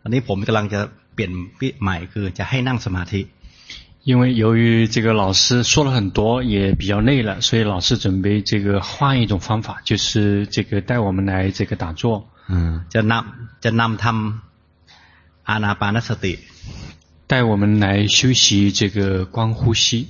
อันนี้ผมกำลังจะเปลี่ยนใหม่คือจะให้นั่งสมาธิ因为由于这个老师说了很多，也比较累了，所以老师准备这个换一种方法，就是这个带我们来这个打坐。 จะนำทำอานาปานสติ带我们来修习这个观呼吸。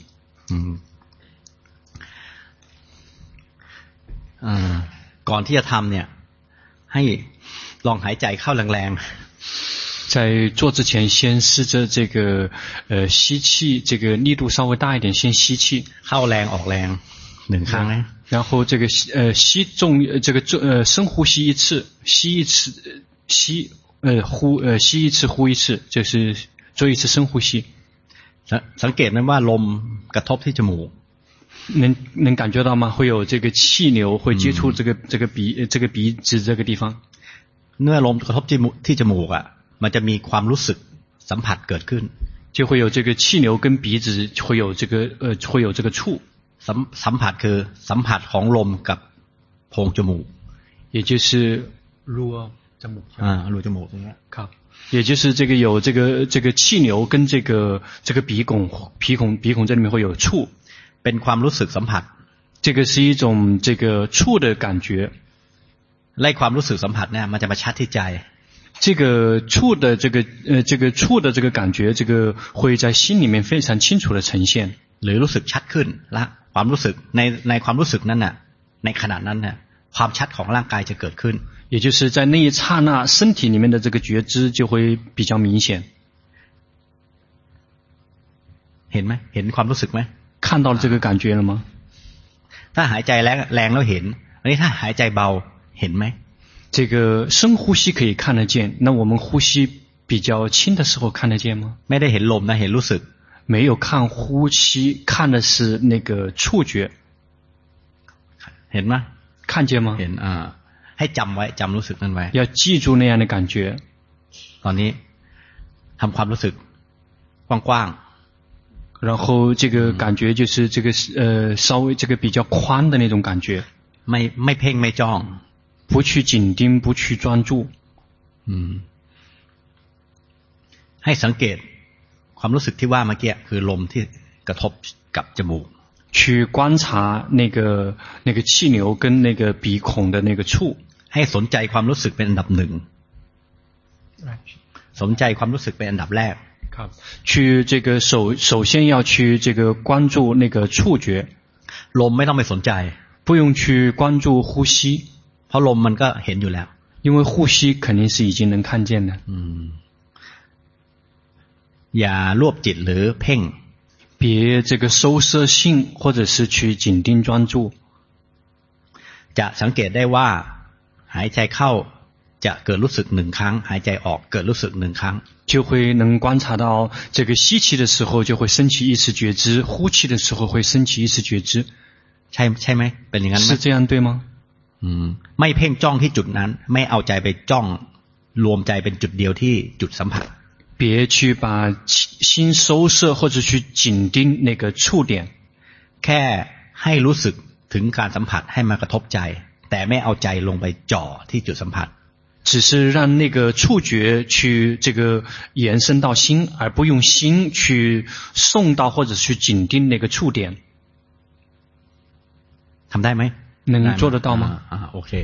ก่อนที่จะทำเนี่ยให้ลองหายใจเข้าแรงๆ在做之前，先试着这个吸气，这个力度稍微大一点，先吸气， เข้าแรงออกแรง1ครั้งนะ然后这个吸重这个深呼吸一次，吸一次吸一次呼一次，就是做一次深呼吸。 สังเกตไหมว่าลมกระทบที่จมูก能感觉到吗？会有这个气流会接触这个鼻子这个地方。 เมื่อลมกระทบที่จมูกมันจะมีความรู้สึกสัมผัสเกิดขึ้น就会有这个气流跟鼻子会有这个触สัมผัสคือสัมผัสของลมกับโพรงจมูก也就是รูจมูกรูจมูกตรงนี้ครับ也就是这个有这个气流跟这个鼻孔这里面会有触เป็นความรู้สึกสัมผัส这个是一种这个触的感觉ไล่ความรู้สึกสัมผัสเนี่ยมันจะมาชัดที่ใจ这个触的这个感觉这个会在心里面非常清楚的呈现หรือรู้สึกชัดขึ้นและความรู้สึกในความรู้สึกนั้นน่ะในขณะนั้นน่ะความชัดของร่างกายจะเกิดขึ้น也就是在那一刹那身体里面的这个觉知就会比较明显เห็นไหมเห็นความรู้สึกไหม看到了这个感觉了吗ถ้าหายใจแรงแล้วเห็นอันนี้ถ้าหายใจเบาเห็นไหม这个深呼吸可以看得见，那我们呼吸比较轻的时候看得见吗？ ไม่ได้เห็นลมนะเห็นรู้สึก没有看呼吸，看的是那个触觉。 เห็นไหม看见吗？ เห็นให้จำไว้จำรู้สึกนั้นไว้要记住那样的感觉。 ตอนนี้ทำความรู้สึกกว้างๆ然后这个感觉就是这个稍微这个比较宽的那种感觉。 ไม่เพ่งไม่จ้อง不去紧盯，不去专注。 ให้สังเกตความรู้สึกที่ว่าเมื่อกี้คือลมที่กระทบกับจมูก去观察那个气流跟那个鼻孔的那个触。 ให้สนใจความรู้สึกเป็นอันดับหนึ่งสนใจความรู้สึกเป็นอันดับแรก去这个首先要去这个关注那个触觉。 ลมไม่ต้องไปสนใจ不用去关注呼吸。 เพราะลมมันก็เห็นอยู่แล้ว因为呼吸肯定是已经能看见的อย่ารวบจิตหรือเพ่ง别这个收摄性或者是去紧盯专注จะสังเกตได้ว่าหายใจเข้าจะเกิดรู้สึก1ครั้งหายใจออกเกิดรู้สึก1ครั้ง就会能观察到这个吸气的时候就会升起意识觉知呼气的时候会升起意识觉知ใช่ไหมเป็นอย่างนั้นมั้ย是这样对吗ไม่เพ่งจ้องที่จุดนั้นไม่เอาใจไปจ้องรวมใจเป็นจุดเดียวที่จุดสัมผัส别去把心收摄或者去紧盯那个触点แค่ให้รู้สึกถึงการสัมผัสให้มากระทบใจแต่ไม่เอาใจลงไปจ่อที่จุดสัมผัส只是让那个触觉去这个延伸到心而不用心去送到或者去紧盯那个触点ทำได้ไหม能做得到吗โอเค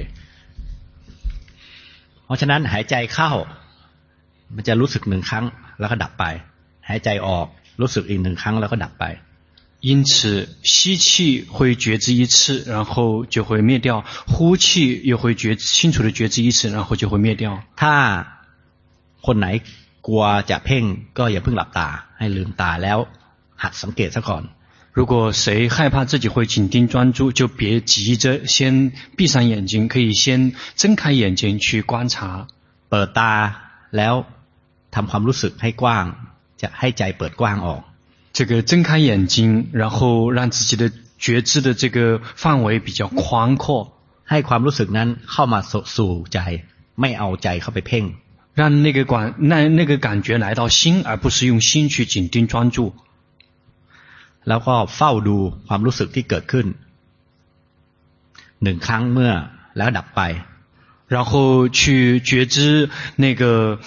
เพราะฉะนั้นหายใจเข้ามันจะรู้สึก1ครั้งแล้วก็ดับไปหายใจออกรู้สึกอีก1ครั้งแล้วก็ดับไป因此吸气会觉知一次然后就会灭掉呼气又会清楚的觉知一次然后就会灭掉ถ้าคนไหนกลัวจะเพ่งก็อย่าเพิ่งหลับตาให้ลืมตาแล้วหัดสังเกตซะก่อน如果谁害怕自己会紧盯专注就别急着先闭上眼睛可以先睁开眼睛去观察เปิดตาแล้วทำความรู้สึกให้กว้างจะให้ใจเปิดกว้างออก这个睁开眼睛然后让自己的觉知的这个范围比较宽阔ให้ความรู้สึกนั้นเข้ามาสู่ใจไม่เอาใจเข้าไปเพ่ง让那个感觉来到心而不是用心去紧盯专注แล้วก็เฝ้าดูความรู้สึกที่เกิดขึ้น1ครั้งเมื่อแล้วดับไป然后去觉知那个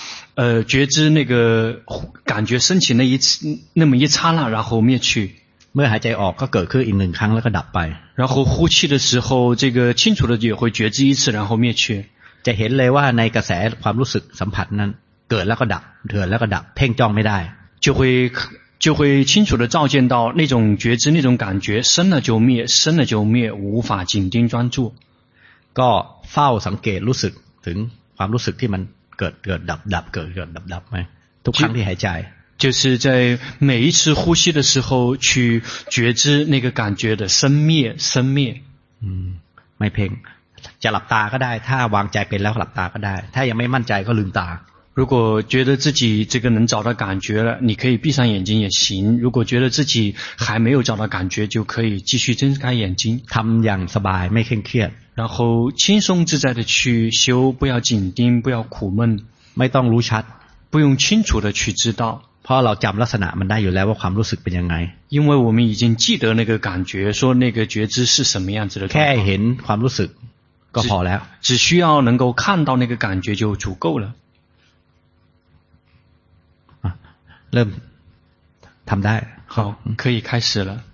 感觉升起那么一刹那，然后灭去。 เมื่อหายใจออกก็เกิดขึ้นอีก1ครั้งแล้วก็ดับไป然后呼气的时候，这个清楚的也会觉知一次，然后灭去。 จะเห็นเลยว่าในกระแสความรู้สึกสัมผัสนั้นเกิดแล้วก็ดับเกิดแล้วก็ดับเพ่งจ้องไม่ได้就会清楚的照见到那种觉知那种感觉生了就灭，生了就灭，无法紧盯专注。 ก็เฝ้าสังเกตรู้สึกถึงความรู้สึกที่มันเกิดดับเกิดดับไหมทุกครั้งที่หายใจ就是在每一次呼吸的时候去觉知那个感觉的生灭。 ไม่เพ่งจะหลับตาก็ได้ถ้าวางใจเป็นแล้วหลับตาก็ได้ถ้ายังไม่มั่นใจก็ลืมตา如果觉得自己这个能找到感觉了，你可以闭上眼睛也行。如果觉得自己还没有找到感觉，就可以继续睁开眼睛。 ทำอย่างสบายไม่เคร่งเครียด然后轻松自在的去修，不要紧盯，不要苦闷， ไม่ต้องรู้ชัด不用清楚的去知道。 เพราะเราจำลักษณะมันได้อยู่แล้วว่าความรู้สึกเป็นยังไง因为我们已经记得那个感觉，说那个觉知是什么样子的状况。 แค่เห็นความรู้สึกก็พอแล้ว只需要能够看到那个感觉就足够了。 เริ่มทำได้好，可以开始了。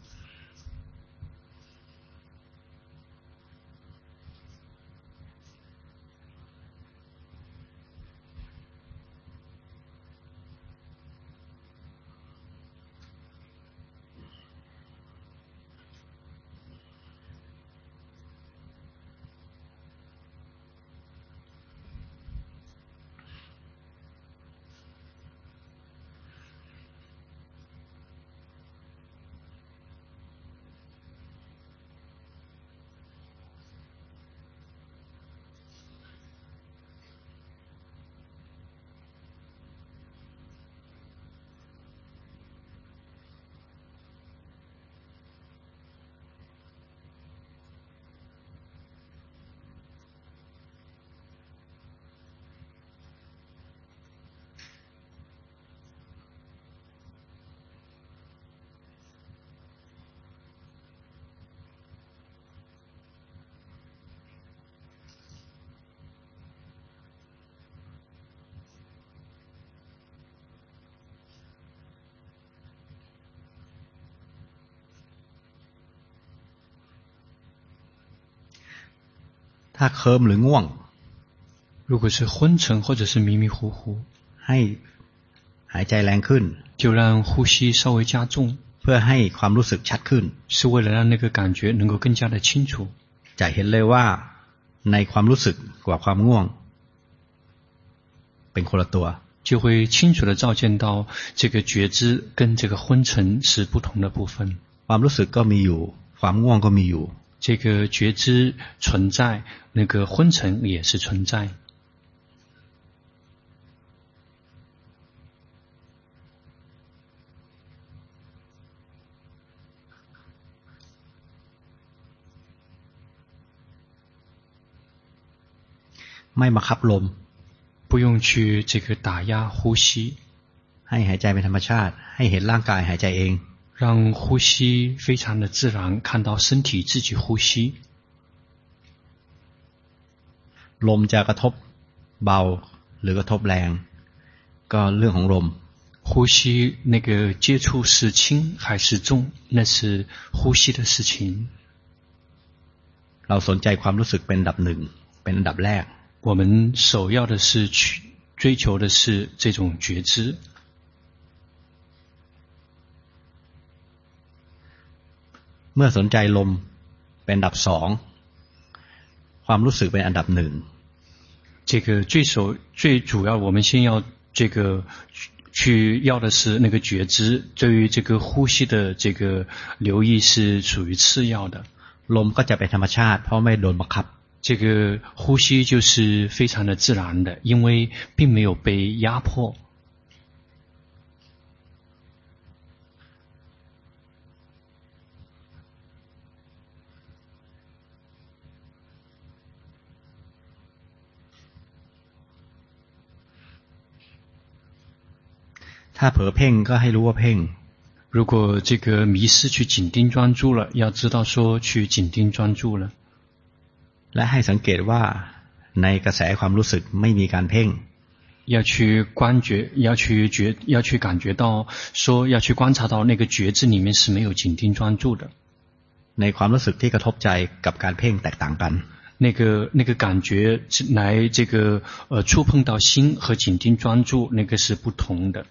ถ้าเคลิ้มหรือง่วง如果是昏沉或者是迷迷糊糊ให้หายใจแรงขึ้น就让呼吸稍微加重เพื่อให้ความรู้สึกชัดขึ้น是为了让那个感觉能够更加的清楚จะเห็นเลยว่าในความรู้สึกกับความง่วงเป็นคนละตัว就会清楚的照见到这个觉知跟这个昏沉是不同的部分ความรู้สึกก็มีอยู่ความง่วงก็มีอยู่这个觉知存在，那个昏沉也是存在。 ไม่บังคับลม不用去这个打压呼吸ให้หายใจเป็นธรรมชาติให้เห็นร่างกายหายใจเอง让呼吸非常的自然，看到身体自己呼吸。 ลมจะกระทบเบาหรือกระทบแรงก็เรื่องของลม呼吸那个接触是轻还是重，那是呼吸的事情。 เราสนใจความรู้สึกเป็นอันดับหนึ่งเป็นอันดับแรก我们首要的是去追求的是这种觉知。 เมื่อสนใจลมเป็นอันดับสองความรู้สึกเป็นอันดับหนึ่ง这个最主要我们先要这个去要的是那个觉知，对于这个呼吸的这个留意是属于次要的。 ลมก็จะเป็นธรรมชาติเพราะไม่โดนบังคับ这个呼吸就是非常的自然的，因为并没有被压迫。 ถ้าเผลอเพ่งก็ให้รู้ว่าเพ่ง如果这个迷失去紧盯专注了，要知道说去紧盯专注了。 และให้สังเกตว่าในกระแสความรู้สึกไม่มีการเพ่ง要去观觉，要去感觉到，说要去观察到那个觉知里面是没有紧盯专注的。 ในความรู้สึกที่กระทบใจกับการเพ่งแตกต่างกัน那个感觉来这个触碰到心和紧盯专注，那个是不同的。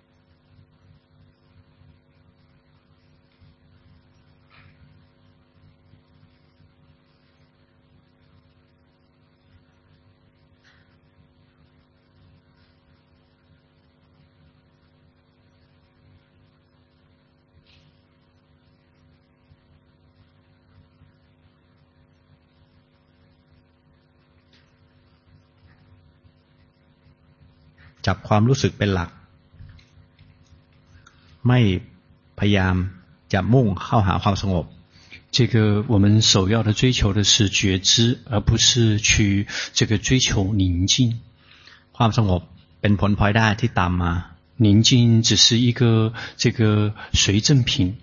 จับความรู้สึกเป็นหลักไม่พยายามจะมุ่งเข้าหาความสงบ这个我们首要的追求的是觉知，而不是去这个追求宁静。 ความสงบเป็นผลพลอยได้ที่ตามมา宁静只是一个这个随赠品。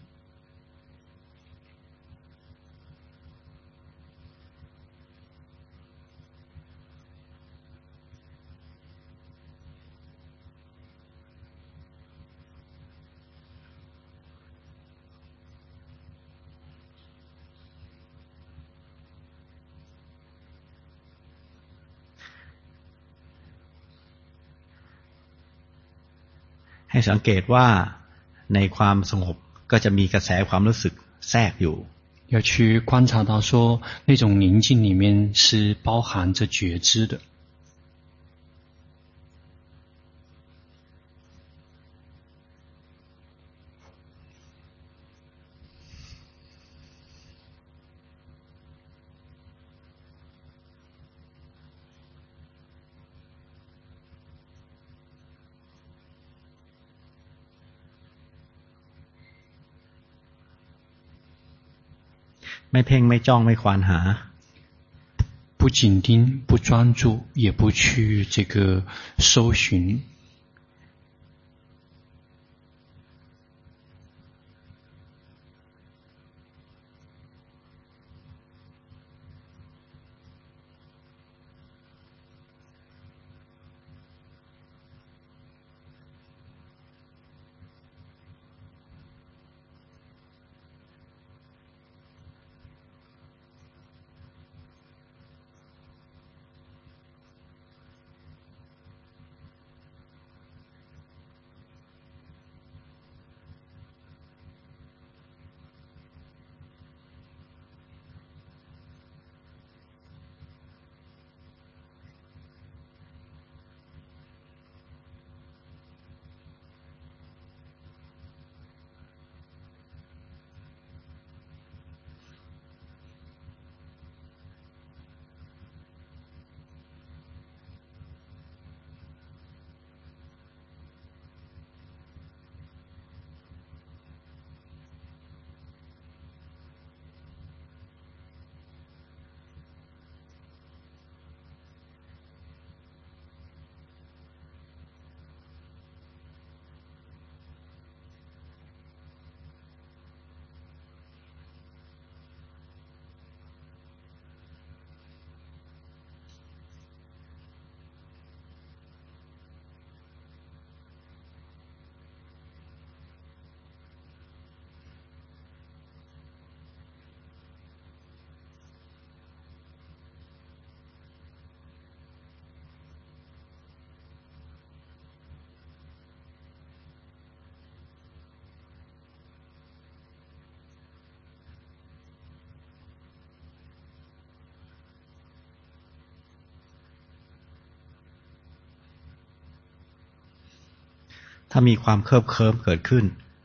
ให้สังเกตว่าในความสงบก็จะมีกระแสความรู้สึกแทรกอยู่要去观察到说那种宁静里面是包含着觉知的ไม่เพ่งไม่จ้องไม่ควานหา不紧盯不专注也不去这个搜寻ถ้ามีความเคลิบเคลิ้มเกิดขึ้น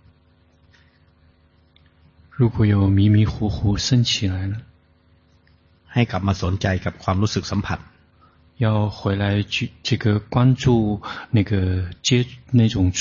如果有迷迷糊糊升起来了ให้กลับมาสนใจกับความรู้สึกสัมผัส要回来去这个关注那个那种触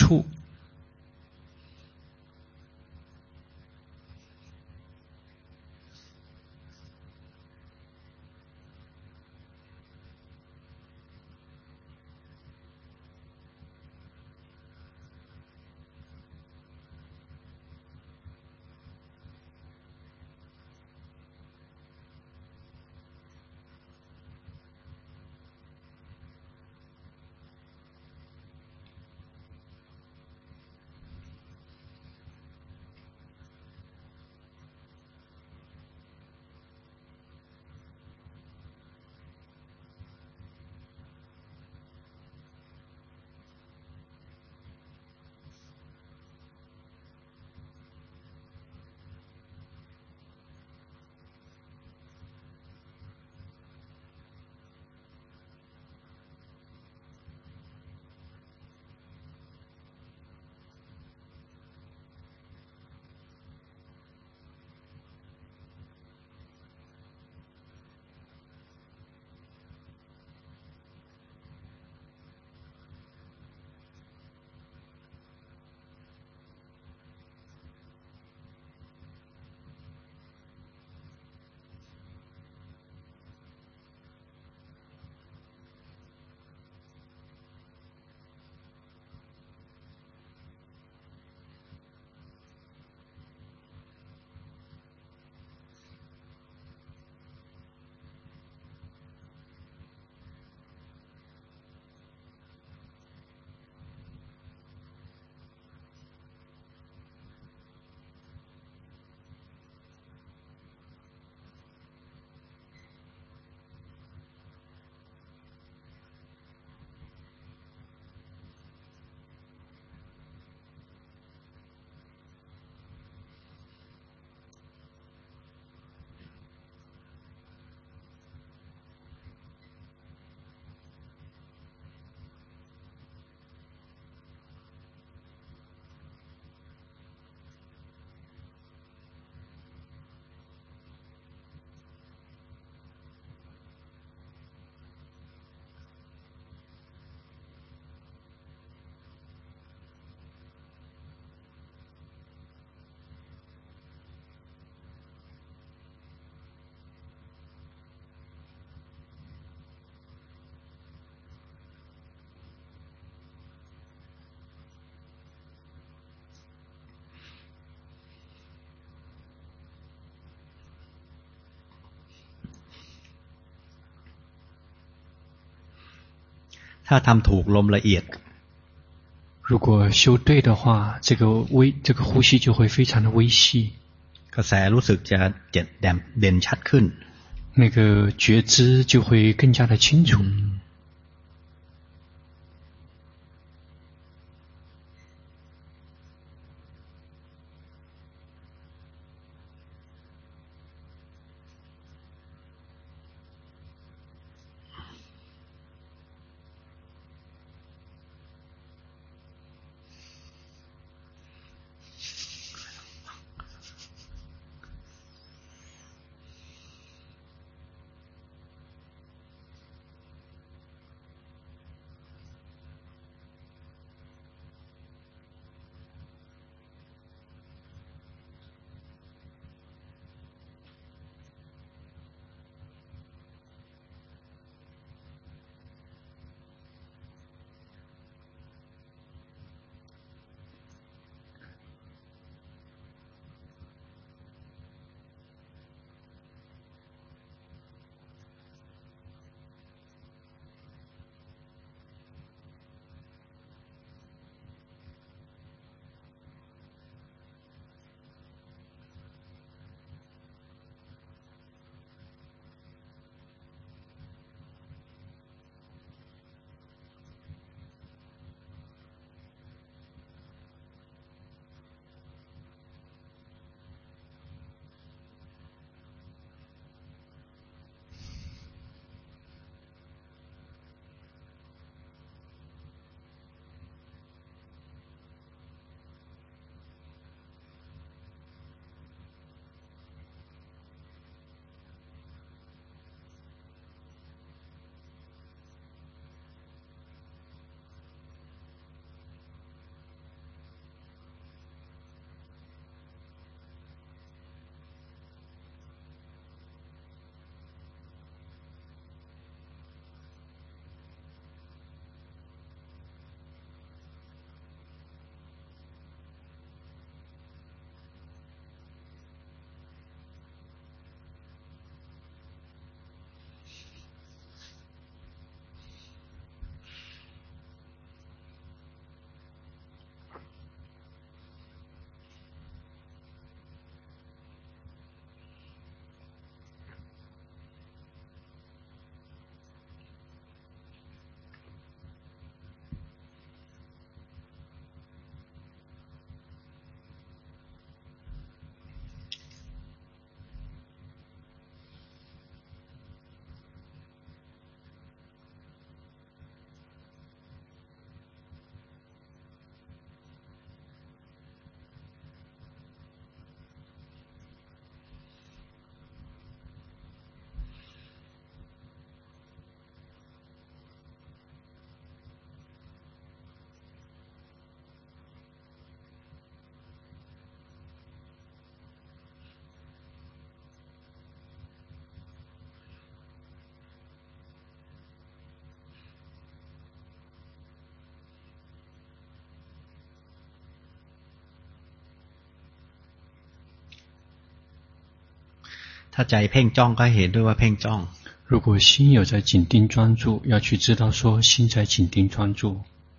ถ้าทำถูกลมละเอียด如果修对的话，这个呼吸就会非常的微细， กระแสรู้สึกจะเด่นชัดขึ้น那个觉知就会更加的清楚。 ถ้าใจเพ่งจ้องก็เห็นด้วยว่าเพ่งจ้อง如果心有在紧盯专注，要去知道说心在紧盯专注。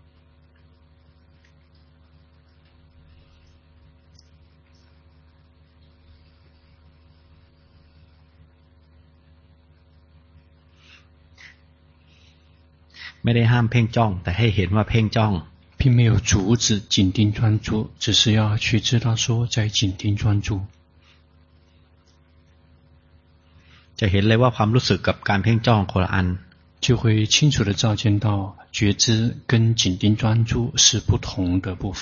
ไม่ได้ห้ามเพ่งจ้องแต่ให้เห็นว่าเพ่งจ้อง并没有阻止紧盯专注，只是要去知道说在紧盯专注。 จะเห็นเลยว่าความรู้สึกกับการเพ่งจ้องคนละอัน就会清楚地照见到觉知跟紧盯专注是不同的部分。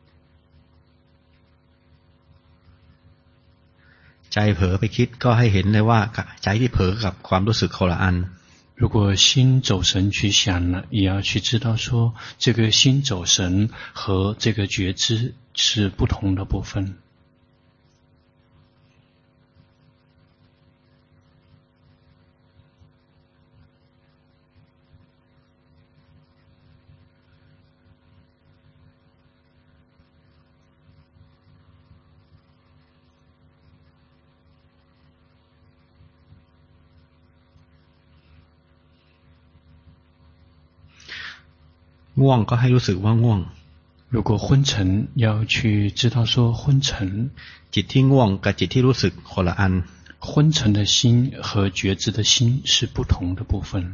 ใจเผลอไปคิดก็ให้เห็นเลยว่าใจที่เผลอกับความรู้สึกคนละอัน如果心走神去想了，也要去知道说这个心走神和这个觉知是不同的部分。 ง่วงก็ให้รู้สึกว่าง่วง如果昏沉，要去知道说昏沉。 จิตที่ง่วงกับจิตที่รู้สึกคนละอัน昏沉的心和觉知的心是不同的部分。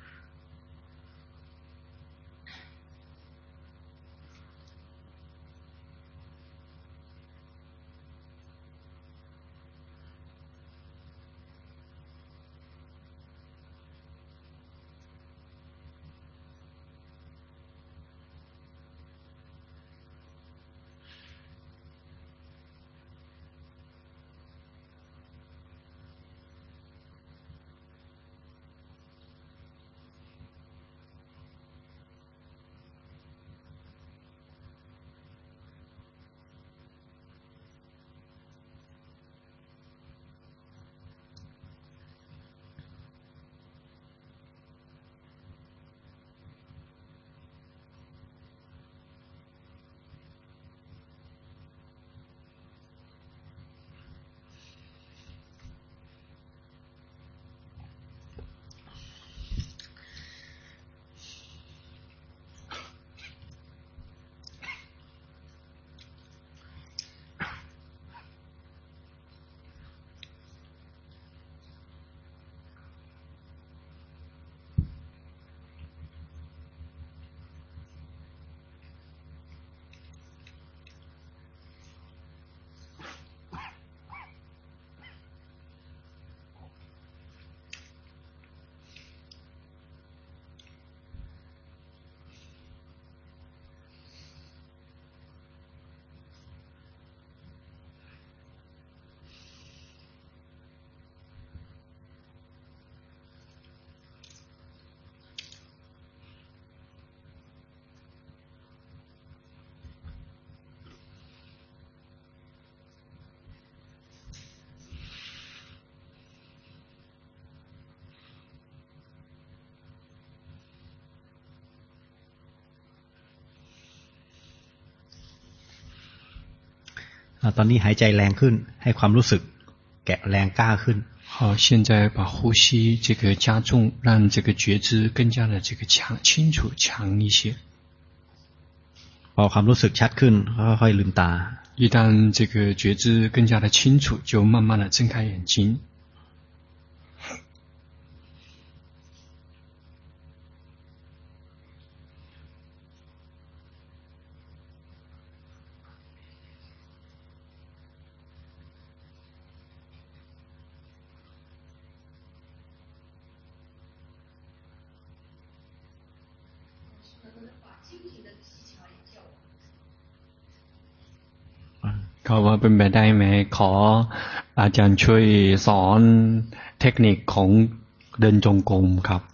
ตอนนี้หายใจแรงขึ้นให้ความรู้สึกแกะแรงกล้าขึ้น好，现在把呼吸这个加重，让这个觉知更加的这个清楚强一些。 พอความรู้สึกชัดขึ้นค่อยๆลืมตา一旦这个觉知更加的清楚，就慢慢的睁开眼睛。เขาว่าเป็นไปได้ไหมขออาจารย์ช่วยสอนเทคนิคของเดินจงกรมครับ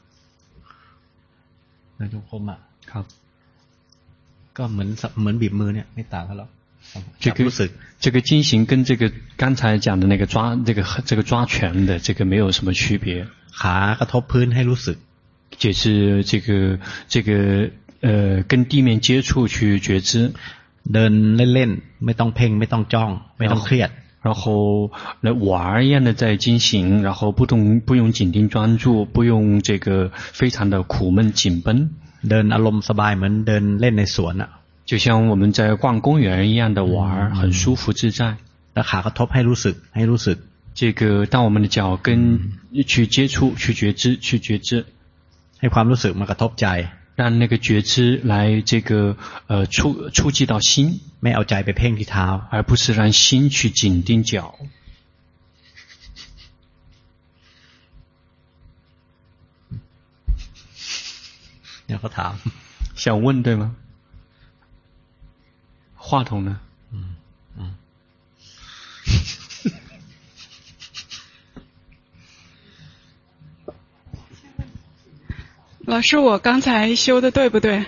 เดินจงกรมครับก็เหมือนบีบมือเนี่ยไม่ต่างกันหรอก这个经行跟这个刚才讲的那个这个抓拳的这个没有什么区别。 ขากระทบพื้นให้รู้สึก就是这个跟地面接触去觉知。 เดินเล่นๆไม่ต้องเพ่งไม่ต้องจ้องไม่ต้องเครียด然后来玩一样的在进行，然后不用紧盯专注，不用这个非常的苦闷紧绷。 เดินอารมณ์สบายเหมือนเดินเล่นในสวน就像我们在逛公园一样的玩，很舒服自在。 แล้วขากระทบให้รู้สึก这个当我们的脚跟去接触去觉知ให้ความรู้สึกมากระทบใจ让那个觉知来这个触及到心， ไม่เอาใจไปเพ่งที่เท้า而不是让心去紧盯脚。 เนี่ยเขาถาม想问对吗？话筒呢？ 老师，我刚才修的对不对？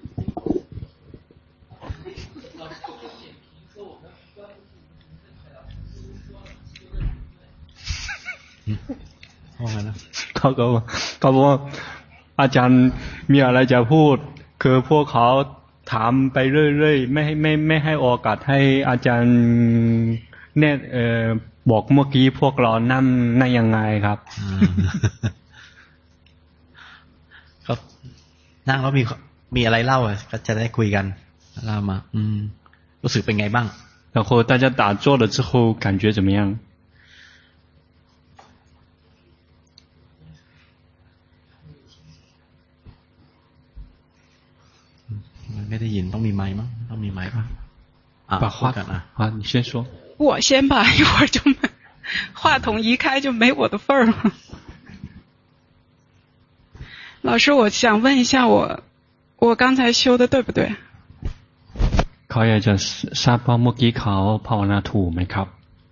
เขาบอกว่าอาจารย์มีอะไรจะพูดคือพวกเขาถามไปเรื่อยๆไม่ให้โอกาสให้อาจารย์เนี่ยบอกเมื่อกี้พวกเรานั่งยังไงครับก็นั่งแล้วมีอะไรเล่าก็จะได้คุยกันเล่ามารู้สึกเป็นไงบ้าง然后大家打坐了之后感觉怎么样ไม่ได้ยินต้องมีไมค์มั้งต้องมีไมค์ป่ะ把话กัน你先说我先吧，一会儿就没话筒移开就没我的份儿了。老师，我想问一下我刚才修的对不对？ เขาอยากจะทราบว่าเมื่อกี้เขาภาวนาถูกไหมครับ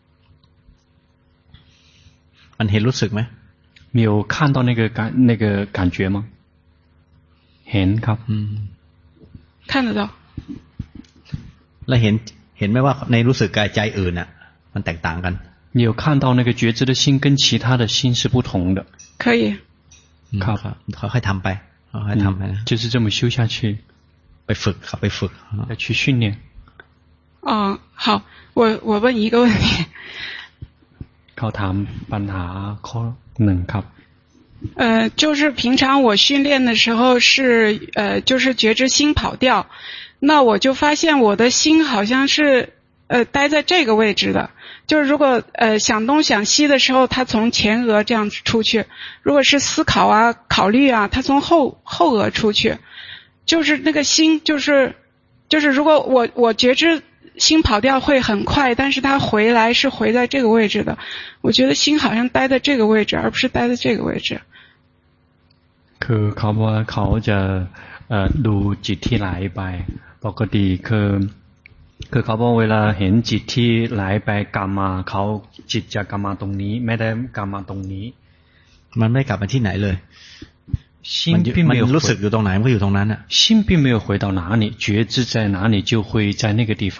มันเห็นรู้สึกไหมมี有看到那个感觉吗เห็นครับ看得到แล้วเห็นไหมว่าในรู้สึกกายใจอื่นน่ะมันแตกต่างกัน你有看到那个觉知的心跟其他的心是不同的可以ครับค่อยๆทำไปค่อยๆทำไปนะ就是这么修下去ไปฝึกครับไปฝึก要去训练好我问一个问题เขาถามปัญหาข้อหนึ่งครับ就是平常我训练的时候是就是觉知心跑掉那我就发现我的心好像是待在这个位置的就是如果想东想西的时候它从前额这样出去如果是思考啊考虑啊它从后额出去就是那个心就是如果我觉知心跑掉会很快但是它回来是回在这个位置的我觉得心好像待在这个位置而不是待在这个位置คือเขาบอกว่าเขาจะดูจิตที่ไหลไปปกติคือเขาบอกเวลาเห็นจิตที่ไหลไปกลับมาเขาจิตจะกลับมาตรงนี้ไม่ได้กลับมาตรงนี้มันไม่กลับมาที่ไหนเลย心并没有รู้สึกอยู่ตรงไหนมันก็อยู่ตรงนั้นน่ะ心并没有回到哪里觉知在哪里就会在那个地方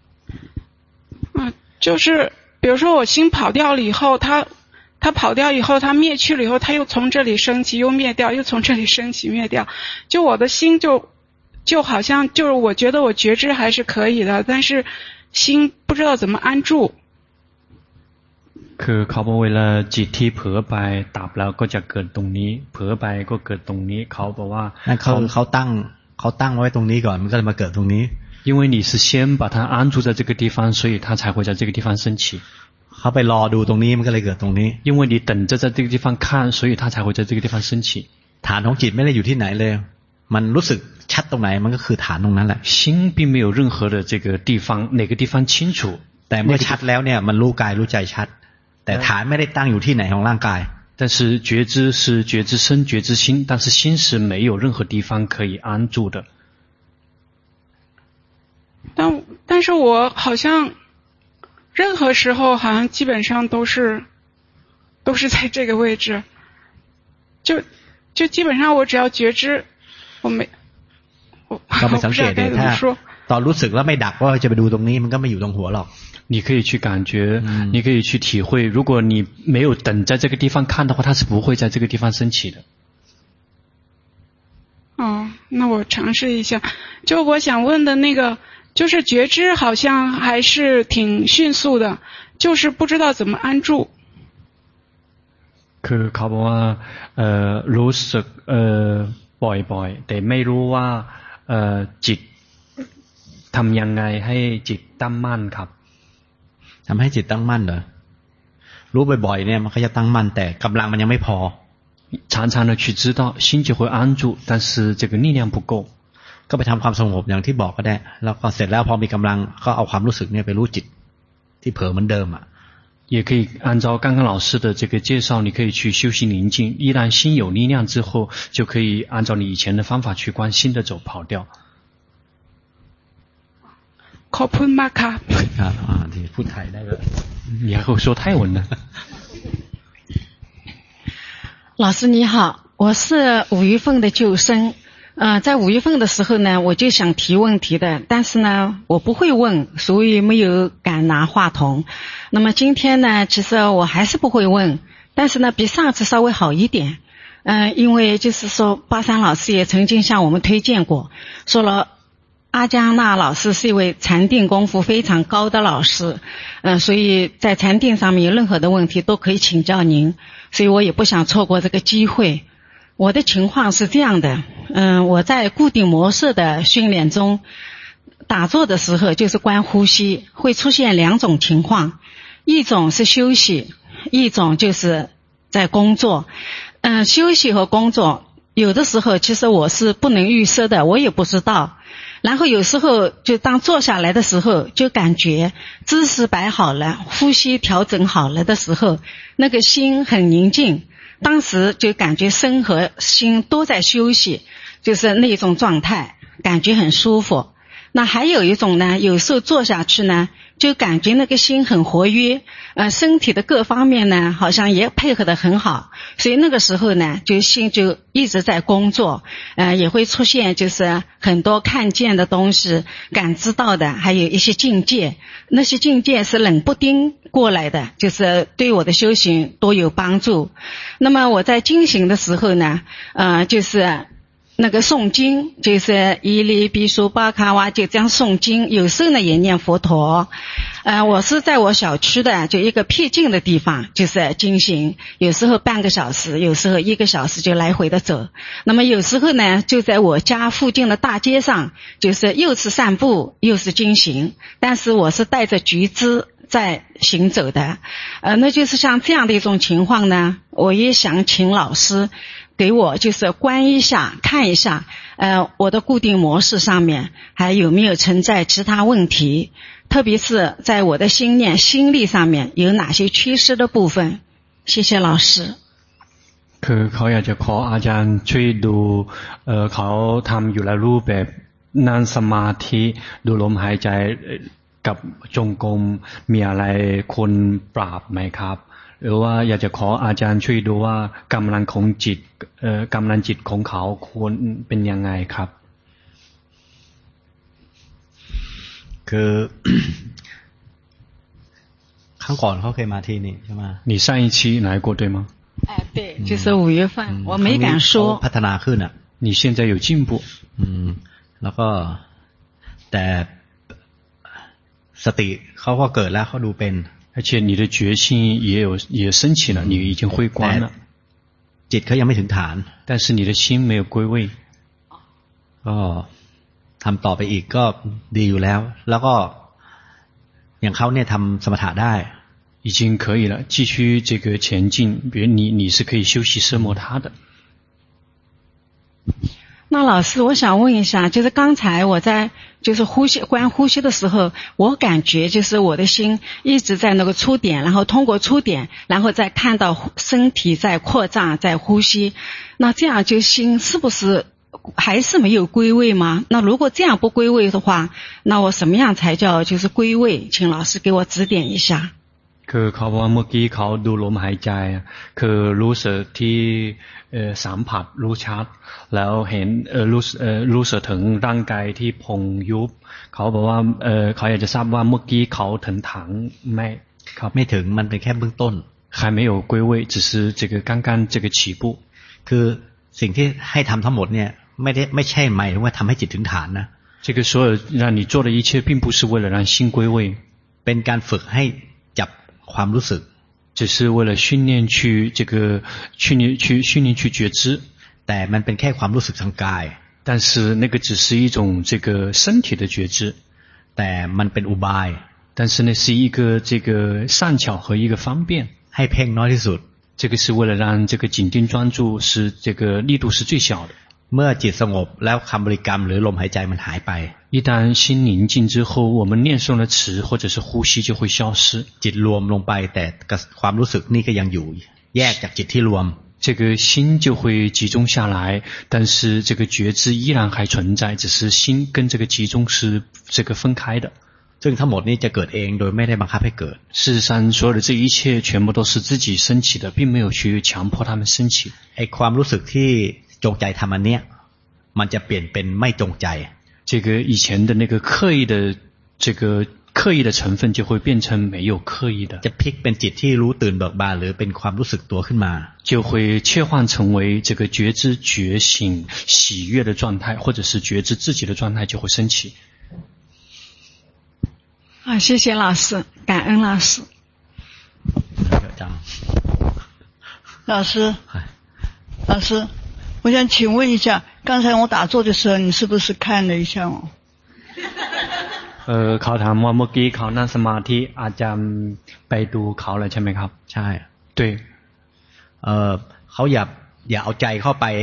就是比如说我心跑掉了以后它跑掉以后它灭去了以后它又从这里升起又灭掉又从这里升起灭掉就我的心就好像就是我觉得我觉知还是可以的但是心不知道怎么安住คือเขาบอกเวลาจิตที่เผลอไปดับแล้วก็จะเกิดตรงนี้เผลอไปก็เกิดตรงนี้เขาบอกว่าเขาตั้งไว้ตรงนี้ก่อนมันก็เลยมาเกิดตรงนี้因为你是先把它安住在这个地方所以它才会在这个地方升起เขาไปรอดูตรงนี้มันก็เลยเกิดตรงนี้因为你等着在这个地方看所以它才会在这个地方升起ฐานของจิตไม่ได้อยู่ที่ไหนเลยมันรู้สึกชัดตรงไหนมันก็คือฐานตรงนั้นแหละ心并没有任何的这个地方哪个地方清楚แต่เมื่อชัดแล้วเนี่ยมันรู้กายรู้ใจชัดแต่ฐานไม่ได้ตั้งอยู่ที่ไหนของร่างกาย但是觉知是觉知身觉知心但是心是没有任何地方可以安住的但是我好像任何时候好像基本上都是在这个位置就基本上我只要觉知我ก็ไปสังเกตถ้าตอนรู้สึกแล้วไม่ดักว่าจะไปดูตรงนี้มันก็ไม่อยู่ตรงหัวหรอก你可以去感觉你可以去体会如果你没有等在这个地方看的话它是不会在这个地方升起的那我尝试一下就我想问的那个就是觉知好像还是挺迅速的就是不知道怎么安住คือเขาบอกว่ารู้สึกบ่อยๆแต่ไม่รู้ว่าจิตทำยังไงให้จิตตั้งมั่นครับทำให้จิตตั้งมั่นเหรอรู้บ่อยๆเนี่ยมันก็จะตั้งมั่นแต่กำลังมันยังไม่พอ常常的去知道心就会安住但是这个力量不够ก็ไปทำความสงบอย่างที่บอกก็ได้แล้วก็เสร็จแล้วพอมีกำลังก็เอาความรู้สึกเนี่ยไปรู้จิตที่เผลอเหมือนเดิม也可以按照刚刚老师的这个介绍你可以去修习宁静依然心有力量之后就可以按照你以前的方法去观心的走跑掉ขอบคุณมากครับที่พูดไทยได้เลย你还会说泰文呢老师你好我是5月份的旧生在5月份的时候呢我就想提问题的但是呢我不会问所以没有敢拿话筒那么今天呢其实我还是不会问但是呢比上次稍微好一点因为就是说巴山老师也曾经向我们推荐过说了阿江纳老师是一位禅定功夫非常高的老师所以在禅定上面有任何的问题都可以请教您所以我也不想错过这个机会我的情况是这样的，我在固定模式的训练中，打坐的时候就是观呼吸，会出现两种情况，一种是休息，一种就是在工作。休息和工作有的时候其实我是不能预设的，我也不知道。然后有时候就当坐下来的时候，就感觉姿势摆好了，呼吸调整好了的时候，那个心很宁静，当时就感觉身和心都在休息，就是那种状态，感觉很舒服。那还有一种呢，有时候坐下去呢，就感觉那个心很活跃，身体的各方面呢好像也配合得很好，所以那个时候呢就心就一直在工作，也会出现就是很多看见的东西，感知到的，还有一些境界，那些境界是冷不丁过来的，就是对我的修行都有帮助。那么我在进行的时候呢，就是那个诵经，就是伊利比苏巴卡哇，就这样诵经，有时候呢也念佛陀。我是在我小区的就一个僻静的地方就是进行，有时候半个小时，有时候1个小时就来回的走。那么有时候呢就在我家附近的大街上，就是又是散步又是进行，但是我是带着觉知在行走的。那就是像这样的一种情况呢，我也想请老师给我就是观一下看一下，我的固定模式上面还有没有存在其他问题，特别是在我的心念心力上面有哪些缺失的部分。谢谢老师。 คือเขาอยากจะขออาจารย์ช่วยดูเขาทำอยู่แล้วรูปแบบนั่งสมาธิดูลมหายใจกับจงกรมมีอะไรควรปราบไหมครับหรือว่าอยากจะขออาจารย์ช่วยดูว่ากำลังของจิตกำลังจิตของเขาควรเป็นยังไงครับคือ ครั้งก่อนเขาเคยมาที่นี่ใช่ไหม你上一期来过对吗对，就是5月份，我没敢说。 พัฒนาขึ้นอ่ะ你现在有进步แล้วก็แต่สติเขาก็เกิดแล้วเขาดูเป็น而且你的决心也升起了，你已经会观了。 จิตเขายังไม่ถึงฐาน但是你的心没有归位。 ก็ทำต่อไปอีกก็ดีอยู่แล้วแล้วก็อย่างเขาเนี่ยทำสมถะได้已经可以了，继续这个前进。比如你是可以修习奢摩他的。 那老师，我想问一下，就是刚才我在就是观呼吸的时候，我感觉就是我的心一直在那个出点，然后通过出点，然后再看到身体在扩张，在呼吸。那这样就心是不是还是没有归位吗？那如果这样不归位的话，那我什么样才叫就是归位？请老师给我指点一下。 คือเขาว่าเมื่อกี้เขาดูลมหายใจคือรู้สึกที่สัมผัสรู้ชัดแล้วเห็นรู้สึกถึงร่างกายที่พองยุบเขาบอกว่าเขาอยากจะทราบว่าเมื่อกี้เขาถึงถังไม่ครับไม่ถึงมันเป็นแค่เบื้องต้น还没有归位只是这个刚刚这个起步คือสิ่งที่ให้ทำทั้งหมดเนี่ยไม่ใช่หมายถึงว่าทำให้จิตถึงฐานนะ这个所有让你做的一切并不是为了让心归位เป็นการฝึกให้จับความรู้สึก只是为了训练去这个训练去觉知แต่มันเป็นแค่ความรู้สึกทางกาย但是那个只是一种这个身体的觉知แต่มันเป็นอุบาย但是呢是一个这个善巧和一个方便ให้เพ่งน้อยที่สุด这个是为了让这个紧盯专注是这个力度是最小的เมื่อจิตสงบแล้วคำบริกรรมหรือลมหายใจมันหายไป一旦心宁静之后我们念诵的词或者是呼吸就会消失จิตรวมลงไปแต่ความรู้สึกนี่ก็ยังอยู่แยกจากจิตที่รวม这个心就会集中下来但是这个觉知依然还存在只是心跟这个集中是这个分开的ซึ่งทั้งหมดนี้จะเกิดเองโดยไม่ได้บังคับให้เกิด事实上所有的这一切全部都是自己升起的并没有去强迫他们升起ไอ้ความรู้สึกที่จงใจทำอันเนี้ยมันจะเปลี่ยนเป็นไม่จงใจ这个以前的那个刻意的这个刻意的成分就会变成没有刻意的จะพลิกเป็นจิตที่รู้ตื่นเบิกบานหรือเป็นความรู้สึกตัวขึ้นมา就会切换成为这个觉知觉醒喜悦的状态或者是觉知自己的状态就会升起谢谢老师感恩老师老师我想请问一下，刚才我打坐的时候，你是不是看了一下我？ เขาถามว่าเมื่อกี้เขานั่งสมาธิอาจารย์ไปดูเขาเลยใช่ไหมครับใช่对เขาอย่าเอาใจเข้าไป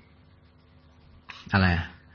อะไร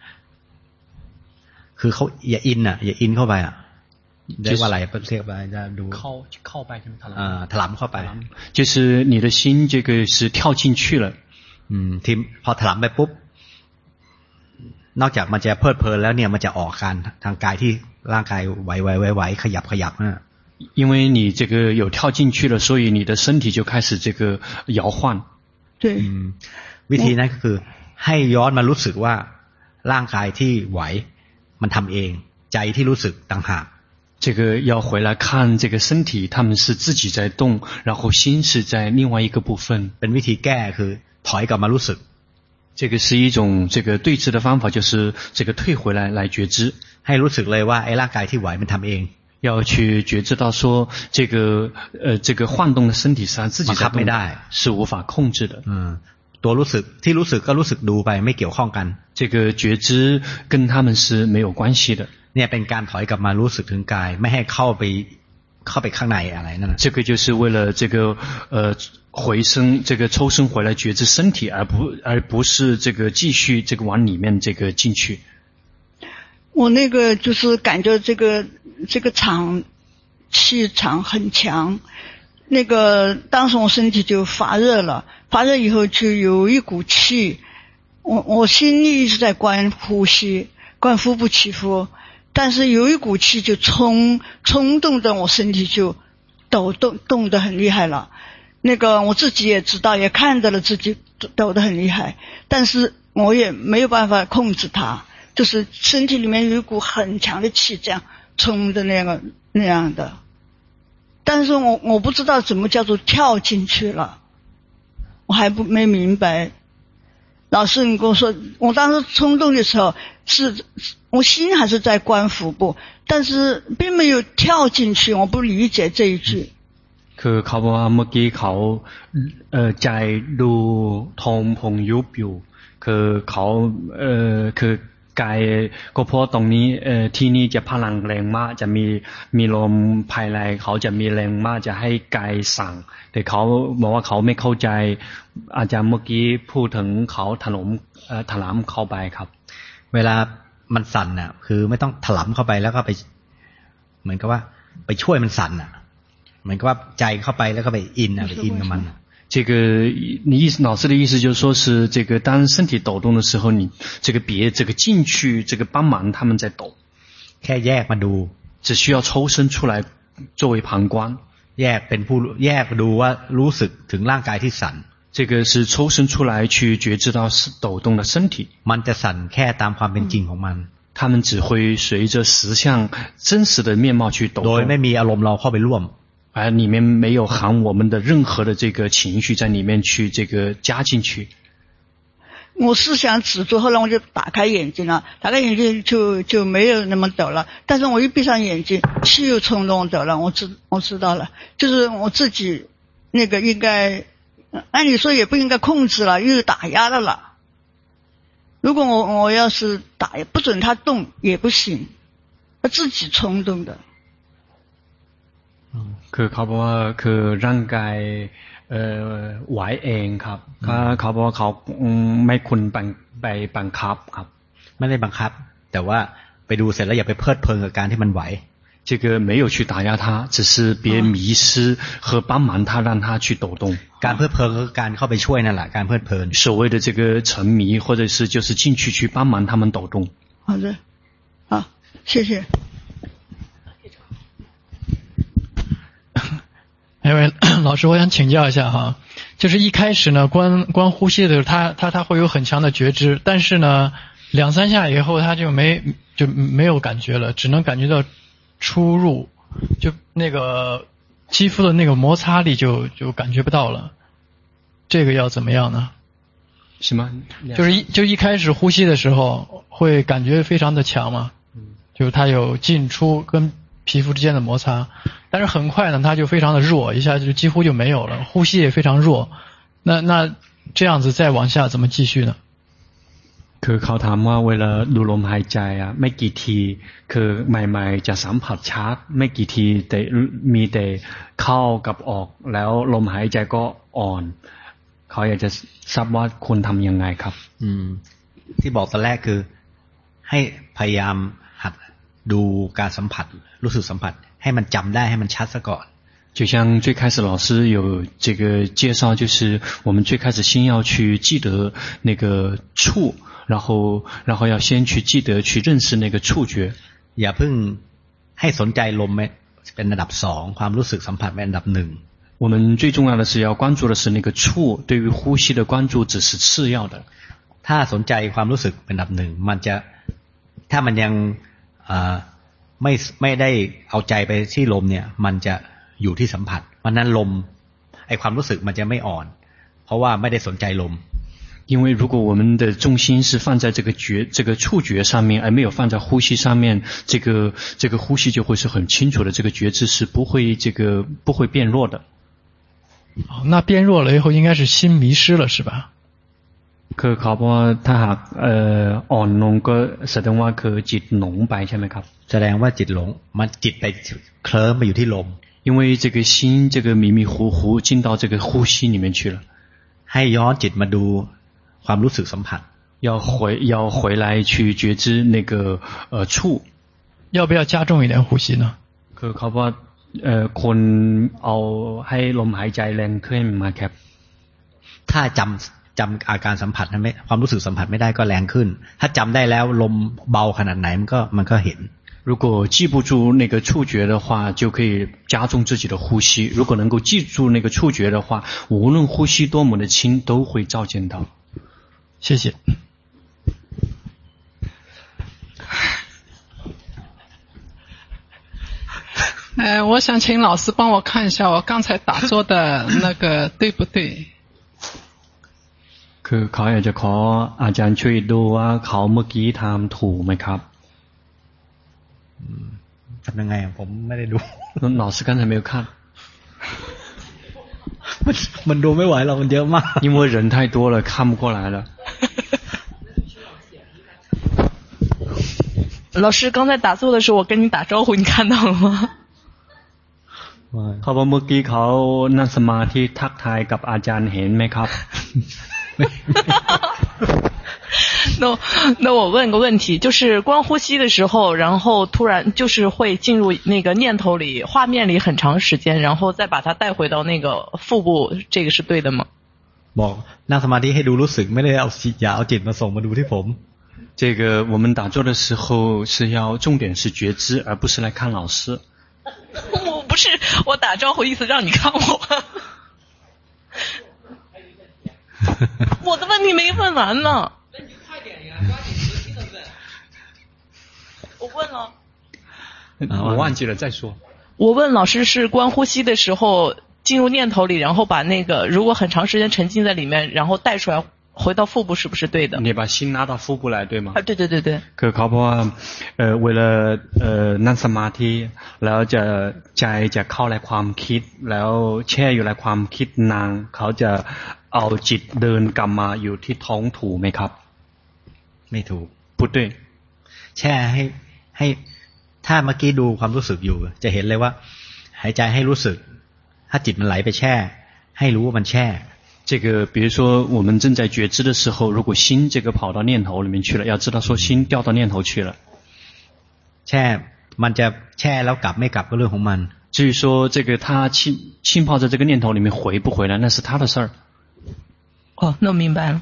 คือเขาอย่าอินเข้าไปเรียกว่าอะไรเรียกว่าจะดูเข้าไปใช่ไหมถลำเข้าไป就是你的心这个是跳进去了ทีพอถลำไปปุ๊บนอกจากมันจะเพลิดเพลินแล้วเนี่ยมันจะออกการทางกายที่ร่างกายไหวขยับนะ因为你这个有跳进去了，所以你的身体就开始这个摇晃。 对， วิธีนั้นก็คือให้ย้อนมารู้สึกว่าร่างกายที่ไหวมันทำเองใจที่รู้สึกต่างหาก这个要回来看这个身体，他们是自己在动，然后心是在另外一个部分。 เป็นวิธีแก้คือถอยกลับมารู้สึก这个是一种这个对治的方法，就是这个退回来觉知， ให้รู้สึกเลยว่าไอ้ร่างกายที่ไหวมันทำเอง要去觉知到说这个晃动的身体是他自己在动的，是无法控制的。 ตัวรู้สึกที่รู้สึกก็รู้สึกดูไปไม่เกี่ยวข้องกัน这个觉知跟他们是没有关系的。 เนี่ยเป็นการถอยกลับมารู้สึกถึงกายไม่ให้เข้าไปข้างในอะไรนั่นน่ะ这个就是为了这个回升这个抽身回来觉知身体，而不是这个继续这个往里面这个进去。 我那个就是感觉这个气场很强，那个当时我身体就发热了，发热以后就有一股气，我心里一直在观呼吸，观腹部起伏，但是有一股气就冲动的我身体就动得很厉害了。那个我自己也知道，也看到了自己抖得很厉害，但是我也没有办法控制它，就是身体里面有一股很强的气这样冲的那样的，但是我不知道怎么叫做跳进去了，我还没明白。老师你跟我说，我当时冲动的时候是我心还是在观腹部，但是并没有跳进去，我不理解这一句。 คือเขาบอกว่าเมื่อกี้เขาใจดูทองพงยุบอยู่คือเขาคือกายก็เพราะตรงนี้ที่นี่จะพลังแรงมากจะมีลมภายในเขาจะมีแรงมากจะให้กายสั่งแต่เขาบอกว่าเขาไม่เข้าใจอาจารย์เมื่อกี้พูดถึงเขาถลำเข้าไปครับเวลามันสั่นน่ะคือไม่ต้องถลำเข้าไปแล้วก็ไปเหมือนกับว่าไปช่วยมันสั่นน่ะเหมือนกับว่าใจเข้าไปแล้วก็ไปอินกับมัน这个老师的意思就是说是这个当身体抖动的时候，你这个别这个进去这个帮忙他们在抖， แค่แยกมาดู只需要抽身出来作为旁观， แยกเป็นผู้แยกดูว่ารู้สึกถึงร่างกายที่สั่น这个是抽身出来去觉知到抖动的身体， มันจะสั่นแค่ตามความเป็นจริงของมัน他们只会随着实相真实的面貌去抖动， โดยไม่มีอารมณ์เราเข้าไปร่วม而里面没有含我们的任何的这个情绪在里面去这个加进去。 我是想止住，后来我就打开眼睛了，打开眼睛就没有那么抖了，但是我一闭上眼睛，气又冲动抖了，我知道了，就是我自己那个应该，按理说也不应该控制了，又打压了。如果我要是不准他动也不行，他自己冲动的。 คือเขาบอกว่าคือร่างกายไหวเองครับเขาบอกว่าเขาไม่คุณไปบังคับครับไม่ได้บังคับแต่ว่าไปดูเสร็จแล้วอย่าไปเพลิดเพลินกับการที่มันไหว这个没有去打压他，只是别迷失和帮忙他，让他去抖动。 การเพลิดเพลินคือการเข้าไปช่วยนั่นแหละการเพลิดเพลิน所谓的这个沉迷或者是就是进去帮忙他们抖动。 好的，好，谢谢。 哎喂，老师，我想请教一下哈，就是一开始呢，观呼吸的时候，他会有很强的觉知，但是呢，2-3下以后他就没有感觉了，只能感觉到出入，就那个肌肤的那个摩擦力就感觉不到了，这个要怎么样呢？ 什么？ 就一开始呼吸的时候会感觉非常的强嘛，就是它有进出跟皮肤之间的摩擦，但是很快呢它就非常的弱，一下就几乎就没有了，呼吸也非常弱，那这样子再往下怎么继续呢？ คือเขาถามว่าเวลาดูลมหายใจอ่ะไม่กี่ทีคือใหม่ๆจะสัมผัสชัดไม่กี่ทีแต่มีแต่เข้ากับออกแล้วลมหายใจก็อ่อนเขาอยากจะทราบว่าควรทำยังไงครับที่บอกตอนแรกคือให้พยายามหัดดูการสัมผัสรู้สึกสัมผัสให้มันจำได้ให้มันชัดซะก่อน就像最开始老师有这个介绍，就是我们最开始先要去记得那个触，然后要先去记得去认识那个触觉。 อย่าเพิ่งให้สนใจลมเป็นอันดับสองความรู้สึกสัมผัสเป็นอันดับหนึ่ง我们最重要的是要关注的是那个触，对于呼吸的关注只是次要的。 ถ้าสนใจความรู้สึกเป็นอันดับหนึ่งมันจะถ้ามันยังไม่ได้เอาใจไปที่ลมเนี่ยมันจะอยู่ที่สัมผัสเพราะนั้นลมไอความรู้สึกมันจะไม่อ่อนเพราะว่าไม่ได้สนใจลม因为如果我们的重心是放在这个触觉上面，而没有放在呼吸上面，这个呼吸就会是很清楚的，这个觉知是不会变弱的。 那变弱了以后，应该是心迷失了，是吧？ คือเขาบอกว่าถ้าหากอ่อนลงก็แสดงว่าคือจิตหลงไปใช่ไหมครับแสดงว่าจิตหลงมันจิตไปเคลิ้มไปอยู่ที่ลม因为这个心这个迷迷糊糊进到这个呼吸里面去了ให้ย้อนจิตมาดูความรู้สึกสัมผัส要回来去觉知那个触要不要加重一点呼吸呢คือเขาว่าคนเอาให้ลมหายใจแรงขึ้นมาครับถ้าจำอาการสัมผัสไม่ความรู้สึกสัมผัสไม่ได้ก็แรงขึ้นถ้าจำได้แล้วลมเบาขนาดไหนมันก็เห็น如果记不住那个触觉的话，就可以加重自己的呼吸。如果能够记住那个触觉的话，无论呼吸多么的轻，都会照见到。 谢谢。 我想请老师帮我看一下我刚才打坐的那个对不对？ คือเขาอยากจะขออาจารย์ช่วยดูว่าเขาเมื่อกี้ทำถูกไหมครับทำยังไงผมไม่ได้ดู老师刚才没有看มันดูไม่ไหวหรอกมันเยอะมาก因为人太多了看不过来了老师刚才打坐的时候我跟你打招呼你看到了吗เขาบอกเมื่อกี้เขานั่งสมาธิทักทายกับอาจารย์เห็นไหมครับ那我问个问题，就是观呼吸的时候，然后突然就是会进入那个念头里、画面里很长时间，然后再把它带回到那个腹部，这个是对的吗？ บอกนั่งสมาธิให้ดูรู้สึกไม่ได้อย่าเอาจิตมาส่งมาดูที่ผม这个我们打坐的时候是要重点是觉知，而不是来看老师。 我不是我打招呼意思让你看我。我的问题没问完呢。那你快点呀，抓紧时间的问。我问了。 我忘记了，再说。 我问老师是观呼吸的时候进入念头里，然后把那个如果很长时间沉浸在里面，然后带出来回到腹部是不是对的？ 你把心拉到腹部来，对吗？ 啊，对对对对。 คือเขาบอกว่าเวลานั่งสมาธิแล้วจะใจจะเข้าในความคิดแล้วแช่อยู่ในความคิดนานเขาจะเอาจิตเดินกลับมาอยู่ที่ท้องถูกไหมครับไม่ถูก不对แช่ให้ถ้าเมื่อกี้ดูความรู้สึกอยู่จะเห็นเลยว่าหายใจให้รู้สึกถ้าจิตมันไหลไปแช่ให้รู้ว่ามันแช่这个比如说我们正在觉知的时候如果心这个跑到念头里面去了要知道说心掉到念头去了แช่มันจะแช่แล้วกลับไม่กลับก็เรื่องของมัน至于说这个他浸泡在这个念头里面回不回来那是他的事儿哦那我明白了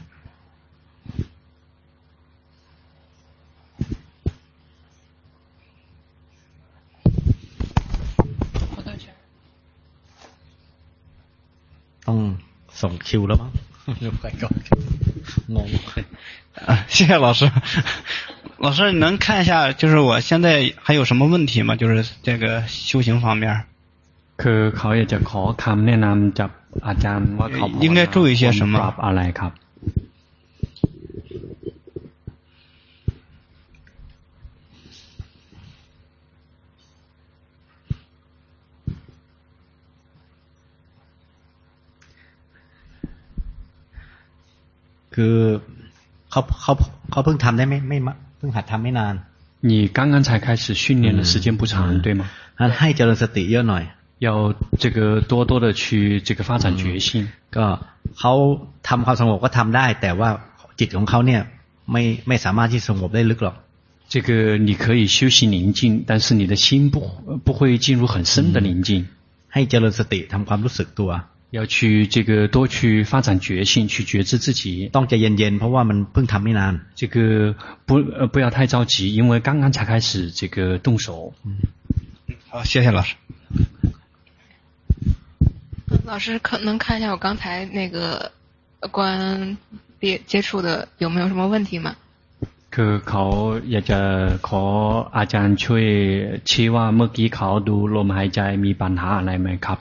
ต้องส่งคิวแล้วมั้งไปก่อนงง谢谢老师老师你能看一下就是我现在还有什么问题吗就是这个修行方面คือเขาอยากจะขอคำแนะนำจากอาจารย์ว่าเขา应该注意些什么ปรับอะไรครับคือเขาเพิ่งทำได้ไม่เพิ่งหัดทำไม่นาน你刚刚才开始训练的时间不长，对吗？ ให้เจริญสติเยอะหน่อย要这个多多的去这个发展觉性。 ก็เขาทำความสงบก็ทำได้แต่ว่าจิตของเขาเนี่ยไม่สามารถที่สงบได้ลึกหรอก这个你可以修习宁静，但是你的心不会进入很深的宁静。 ให้เจริญสติทำความรู้สึกตัว要去这个多去发展觉性，去觉知自己。 ต้องใจเย็นๆเพราะว่ามันเพิ่งทำไม่นาน这个不要太着急，因为刚刚才开始这个动手。 好，谢谢老师。 老师可能看一下我刚才那个关接触的有没有什么问题吗？ คือเขาอยากจะขออาจารย์ช่วยชี้ว่าเมื่อกี้เขาดูลมหายใจมีปัญหาอะไรไหมครับ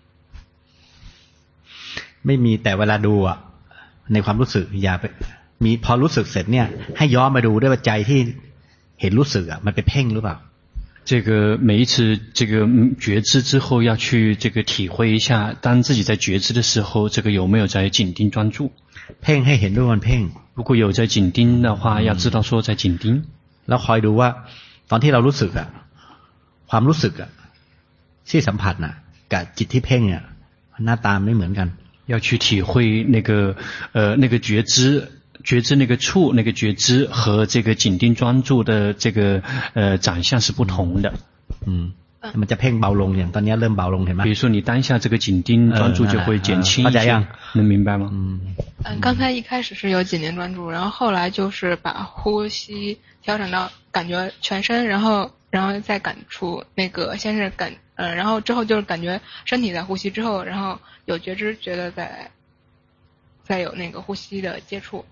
ไม่มีแต่เวลาดูอ่ะในความรู้สึกอย่าไปมีพอรู้สึกเสร็จเนี่ยให้ย้อนมาดูด้วยว่าใจที่เห็นรู้สึกอ่ะมันไปเพ่งหรือเปล่า这个每一次这个觉知之后要去这个体会一下，当自己在觉知的时候，这个有没有在紧盯专注？ เพ่งให้เห็นด้วยมันเพ่ง如果有在紧盯的话，要知道说在紧盯。 แล้วคอยดูว่าตอนที่เรารู้สึกอ่ะความรู้สึกอ่ะที่สัมผัสน่ะกับจิตที่เพ่งอ่ะหน้าตาไม่เหมือนกัน要去体会那个觉知那个触那个觉知和这个紧盯专注的这个长相是不同的。 มันจะเพ่งเบาลงอย่างตอนนี้เริ่มเบาลงเห็นไหม比如说你当下这个紧盯专注就会减轻一些，能明白吗？ 刚才一开始是有紧盯专注，然后后来就是把呼吸调整到感觉全身，然后再感触那个先是然后之后就是感觉身体在呼吸之后，然后有觉知，觉得在有那个呼吸的接触。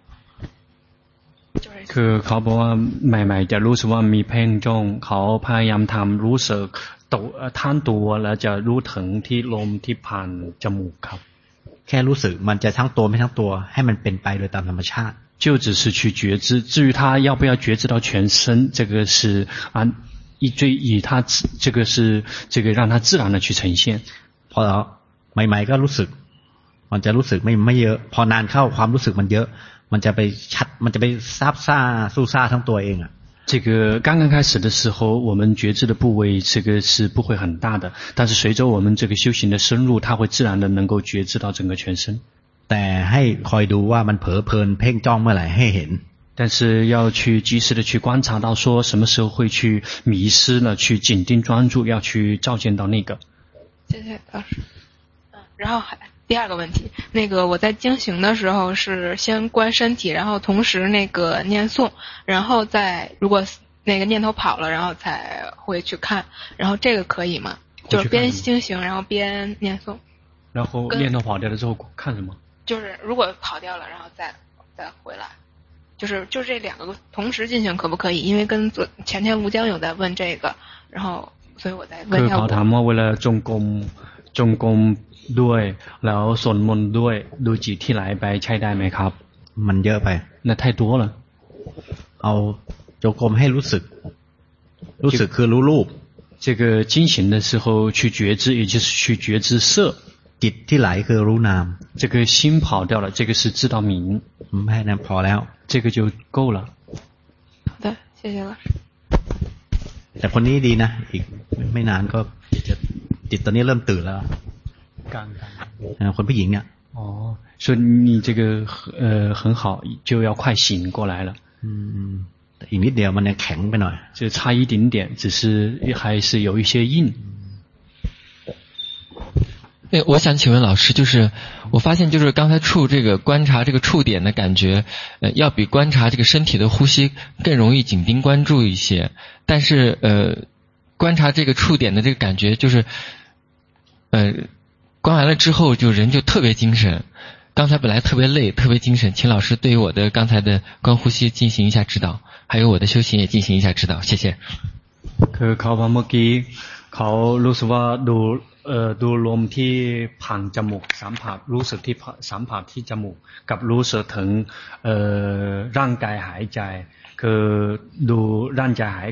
คือเขาบอกว่าใหม่ๆจะรู้สึกว่ามีเพ่งจ้องเขาพยายามทำรู้สึกท่านตัวแล้วจะรู้ถึงที่ลมที่ผ่านจมูกครับแค่รู้สึกมันจะทั้งตัวไม่ทั้งตัวให้มันเป็นไปโดยตามธรรมชาติ就只是去觉知，至于他要不要觉知到全身，这个是以他这个是这个让他自然的去呈现。 พอใหม่ๆก็รู้สึกมันจะรู้สึกไม่เยอะพอนานเข้าความรู้สึกมันเยอะมันจะไปชัดมันจะไปซาบซ่าสู้ซ่าทั้งตัวเองอ่ะ这个刚刚开始的时候我们觉知的部位这个是不会很大的，但是随着我们这个修行的深入，它会自然的能够觉知到整个全身。 แต่ให้คอยดูว่ามันเผลอเพลินเพ่งจ้องเมื่อไหร่ให้เห็น但是要去及时的去观察到说什么时候会去迷失了，去紧盯专注，要去照见到那个。 谢谢老师。然后第二个问题，那个我在经行的时候是先观身体，然后同时那个念诵，然后再如果那个念头跑了，然后才会去看，然后这个可以吗？就是边经行然后边念诵。 然后念头跑掉了之后看什么？ 就是如果跑掉了，然后再回来，就是这两个同时进行可不可以？因为跟前天吴江有在问这个，然后所以我再问一下。 คือเขาถามว่าเวลาจงกรมด้วยแล้วสวดมนต์ด้วยดูจิตที่ไหลไปใช้ได้ไหมครับมันเยอะไป那太多了เอาจงกรมให้รู้สึกคือรู้รูป这个经行的时候去觉知，也就是去觉知色。 จิตที่ไหลคือรู้นาม这个心跑掉了，这个是知道名。 แค่นั้นพอแล้ว这个就够了。 好的，谢谢老师。 แต่คนนี้ดีนะอีกไม่นานก็จะจิตตอนนี้เริ่มตื่นแล้วคนผู้หญิงเนี่ย哦，说你这个很好，就要快醒过来了。 อีกนิดเดียวมันยังแข็งไปหน่อย就差一点点，只是还是有一些硬。 我想请问老师，就是我发现就是刚才这个观察这个触点的感觉，要比观察这个身体的呼吸更容易紧盯关注一些，但是观察这个触点的这个感觉就是观完了之后就人就特别精神，刚才本来特别累特别精神，请老师对于我的刚才的观呼吸进行一下指导，还有我的修行也进行一下指导，谢谢。 คือเขาว่าเมื่อกี้เขารู้สึกว่าดูลมที่ผ่านจมูกสัมผัสรู้สึกที่สัมผัสที่จมูกกับรู้สึกถึงร่างกายหายใจคือดูร่างกาย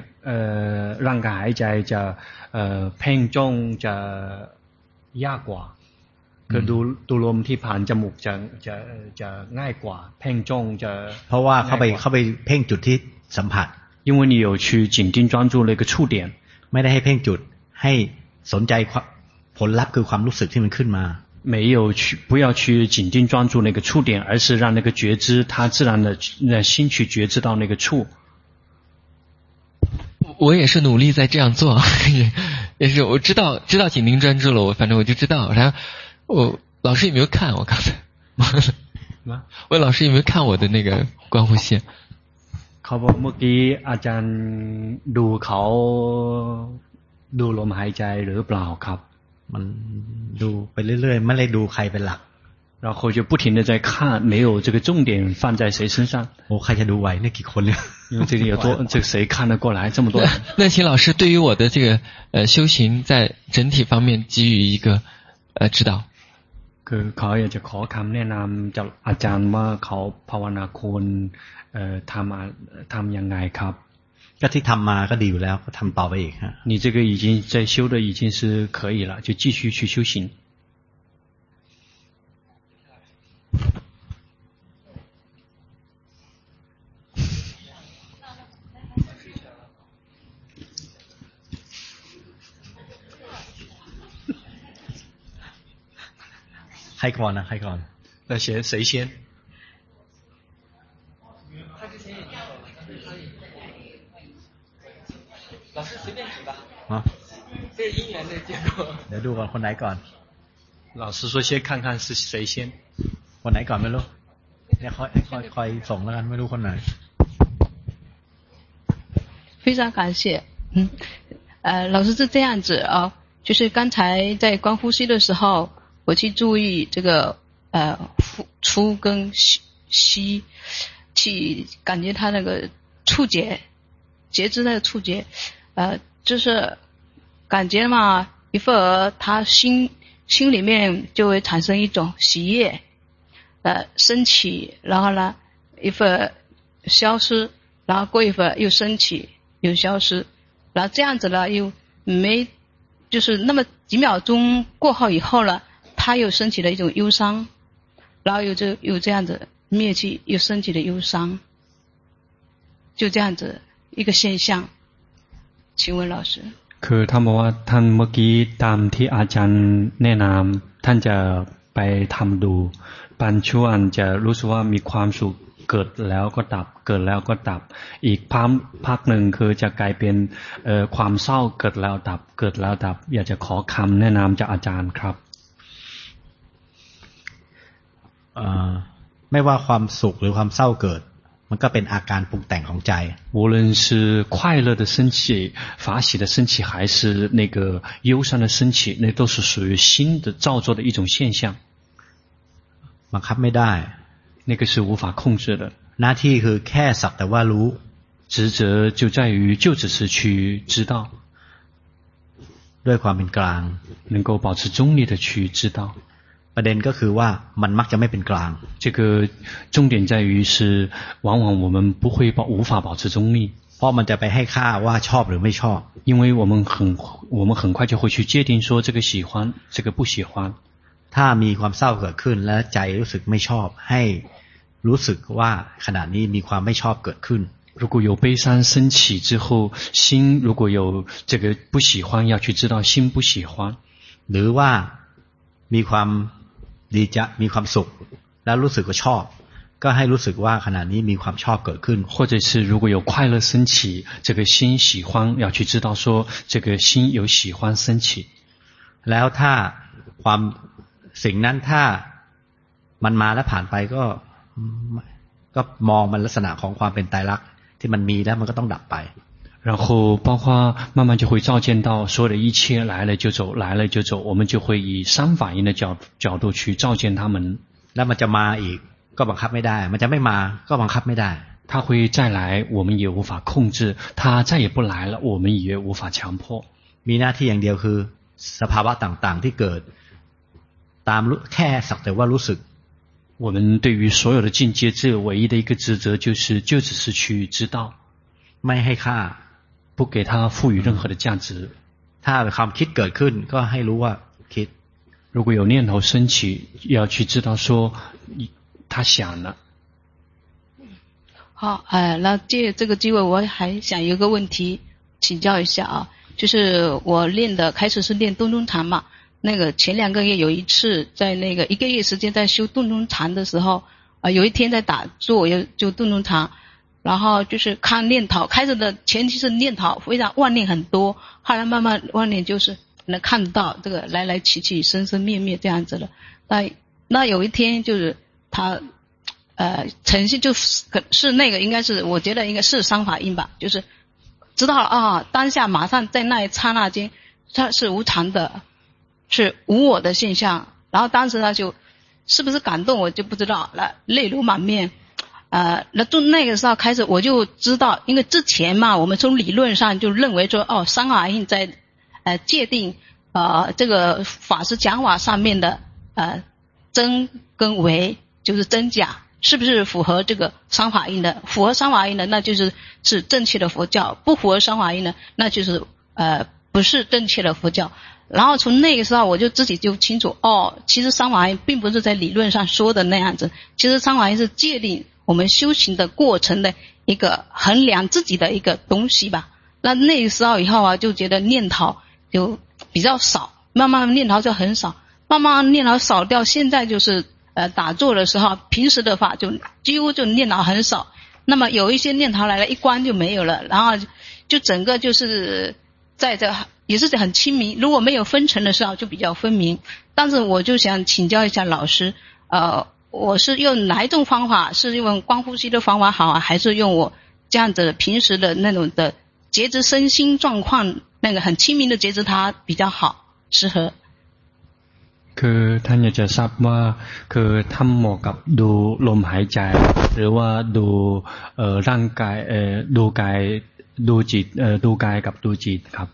หายใจจะเพ่งจ้องจะยากกว่าคือดูลมที่ผ่านจมูกจะง่ายกว่าเพ่งจ้องจะเพราะว่าเข้าไปเพ่งจุดที่สัมผัส因为你有去紧盯专注那个触点ไม่ได้ให้เพ่งจุดให้สนใจผลลัพธ์คือความรู้สึกที่มันขึ้นมา没有不要去紧盯专注那个触点而是让那个觉知它自然的心去觉知到那个触我也是努力在这样做也是我知道紧盯专注了反正我就知道然后老师有没有看我刚才问老师有没有看我的那个观呼吸เขาบอกเมื่อกี้อาจารย์ดูเขาดูลมหายใจหรือเปล่าครับมันดูไปเรื่อยๆไม่ได้ดูใครเป็นหลัก然后就不停的在看没有这个重点放在谁身上โอ้ใครจะดูไหวเนี่ยกี่คนเนี่ย因为这里有多这个谁看得过来这么多人那请老师对于我的这个修行在整体方面给予一个指导คือเขาอยากจะขอคำแนะนำจากอาจารย์ว่าเขาภาวนาควรทำยังไงครับก็ที่ทำมาก็ดีอยู่แล้วก็ทำต่อไปอีกฮะ你这个已经在修的已经是可以了就继续去修行ใครก่อนนะใครก่อน那谁先老师随便举吧啊这是因缘的结果เดี๋ยวดูก่อนคนไหนก่อน老师说先看看是谁先คนไหนก่อนไม่รู้เนี่ยคอยส่งแล้วกันไม่รู้คนไหน非常感谢老师是这样子啊就是刚才在观呼吸的时候我去注意这个出跟吸去感觉它那个触觉知那个触觉就是感觉嘛一会儿他心里面就会产生一种喜悦升起然后呢一会儿消失然后过一会儿又升起又消失然后这样子呢又没就是那么几秒钟过后以后呢他又升起了一种忧伤然后又这样子灭去又升起了忧伤就这样子一个现象请问老师คือท่านบอกว่าท่านเมื่อกี้ตามที่อาจารย์แนะนำท่านจะไปทำดูบางช่วงจะรู้สึกว่ามีความสุขเกิดแล้วก็ดับเกิดแล้วก็ดับอีกพักหนึ่งคือจะกลายเป็นความเศร้าเกิดแล้วดับเกิดแล้วดับอยากจะขอคำแนะนำจากอาจารย์ครับไม่ว่าความสุขหรือความเศร้าเกิดมันก็เป็นอาการปรุงแต่งของใจ无论是快乐的升起法喜的升起还是那个忧伤的升起那都是属于心的造作的一种现象บังคับไม่ได้那个是无法控制的หน้าที่คือแค่สักแต่ว่ารู้职责就在于就只是去知道ด้วยความเป็นกลาง能够保持中立的去知道ประเด็นก็คือว่ามันมักจะไม่เป็นกลาง这个重点在于是往往我们不会无法保持中立เพราะมันจะไปให้ค่าว่าชอบหรือไม่ชอบ因为我们很快就会去界定说这个喜欢这个不喜欢ถ้ามีความเศร้าเกิดขึ้นแล้วใจรู้สึกไม่ชอบให้รู้สึกว่าขณะนี้มีความไม่ชอบเกิดขึ้น如果有悲伤升起之后心如果有这个不喜欢要去知道心不喜欢หรือว่ามีความดีจะมีความสุขแล้วรู้สึกว่าชอบก็ให้รู้สึกว่าขณะนี้มีความชอบเกิดขึ้น或者是如果有快乐升起这个心喜欢要去知道说这个心有喜欢升起แล้วถ้าความสิ่งนั้นถ้ามันมาแล้วผ่านไปก็มองมันลักษณะของความเป็นไตรลักษณ์ที่มันมีแล้วมันก็ต้องดับไป然后包括慢慢就会照见到所有的一切来了就走来了就走我们就会以三法印的角度去照见他们แล้วมันจะมาอีกก็บังคับไม่ได้มันจะไม่มาก็บังคับไม่ได้他会再来我们也无法控制他再也不来了我们也无法强迫มีหน้าที่อย่างเดียวคือสภาวะต่างๆที่เกิดตามแค่สักแต่ว่ารู้สึก我们对于所有的境界只有唯一的一个职责就只是去知道ไม่ให้ค่า不给它赋予任何的价值ถ้าความคิดเกิดขึ้นก็ให้รู้ว่าคิด如果有念头升起，要去知道说他想了。 好，那借这个机会，我还想有一个问题请教一下啊，就是我开始是练洞中禅嘛，那个前2个月有一次在那个1个月时间在修洞中禅的时候，有一天在打坐就洞中禅，然后就是看念头，开始的前提是念头非常妄念很多，后来慢慢妄念就是能看到这个来来去去生生灭灭这样子了。那有一天就是他呈现就是那个应该是我觉得应该是三法印吧，就是知道了啊，当下马上在那一刹那间它是无常的，是无我的现象，然后当时他就是不是感动我就不知道了，泪流满面。那从那个时候开始我就知道，因为之前嘛我们从理论上就认为说三法印在界定这个法师讲法上面的真跟伪就是真假是不是符合这个三法印的，符合三法印的那就是正确的佛教，不符合三法印的那就是不是正确的佛教。然后从那个时候我就自己就清楚其实三法印并不是在理论上说的那样子，其实三法印是界定我们修行的过程的一个衡量自己的一个东西吧。那个时候以后就觉得念头就比较少，慢慢念头就很少，慢慢念头少掉，现在就是打坐的时候平时的话就几乎就念头很少，那么有一些念头来了一关就没有了，然后就整个就是在这也是很清明，如果没有分层的时候就比较分明。但是我就想请教一下老师，我是用哪一种方法，是用观呼吸的方法好还是用我这样子平时的那种的觉知身心状况，那个很清明的觉知它比较好适合。 คือท่านอยากจะทราบว่าคือทำเหมาะกับดูลมหายใจหรือว่าดูร่างกายดูกายดูจิตดูกายกับดูจิตครับ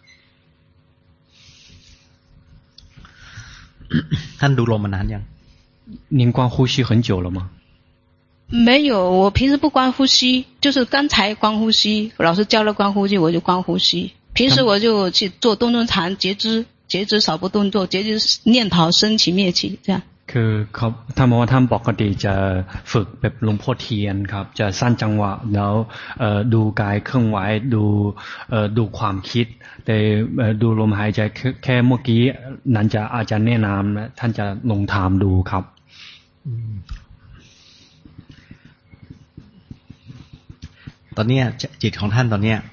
ท่านดูลมมานานยัง您观呼吸很久了吗？ 没有，我平时不观呼吸，就是刚才观呼吸，老师教了观呼吸我就观呼吸，平时我就去做洞中禅觉知少不动作，觉知念头升起灭起这样。 คือเขาท่านบอกว่าท่านปกติจะฝึกแบบหลวงพ่อเทียนครับจะสร้างจังหวะแล้วดูกายเคลื่อนไหวดูความคิดแต่ดูลมหายใจแค่เมื่อกี้นั้นจะอาจารย์แนะนำท่านจะลงทามดูครับตอนนี้จิตของท่านตอนนี้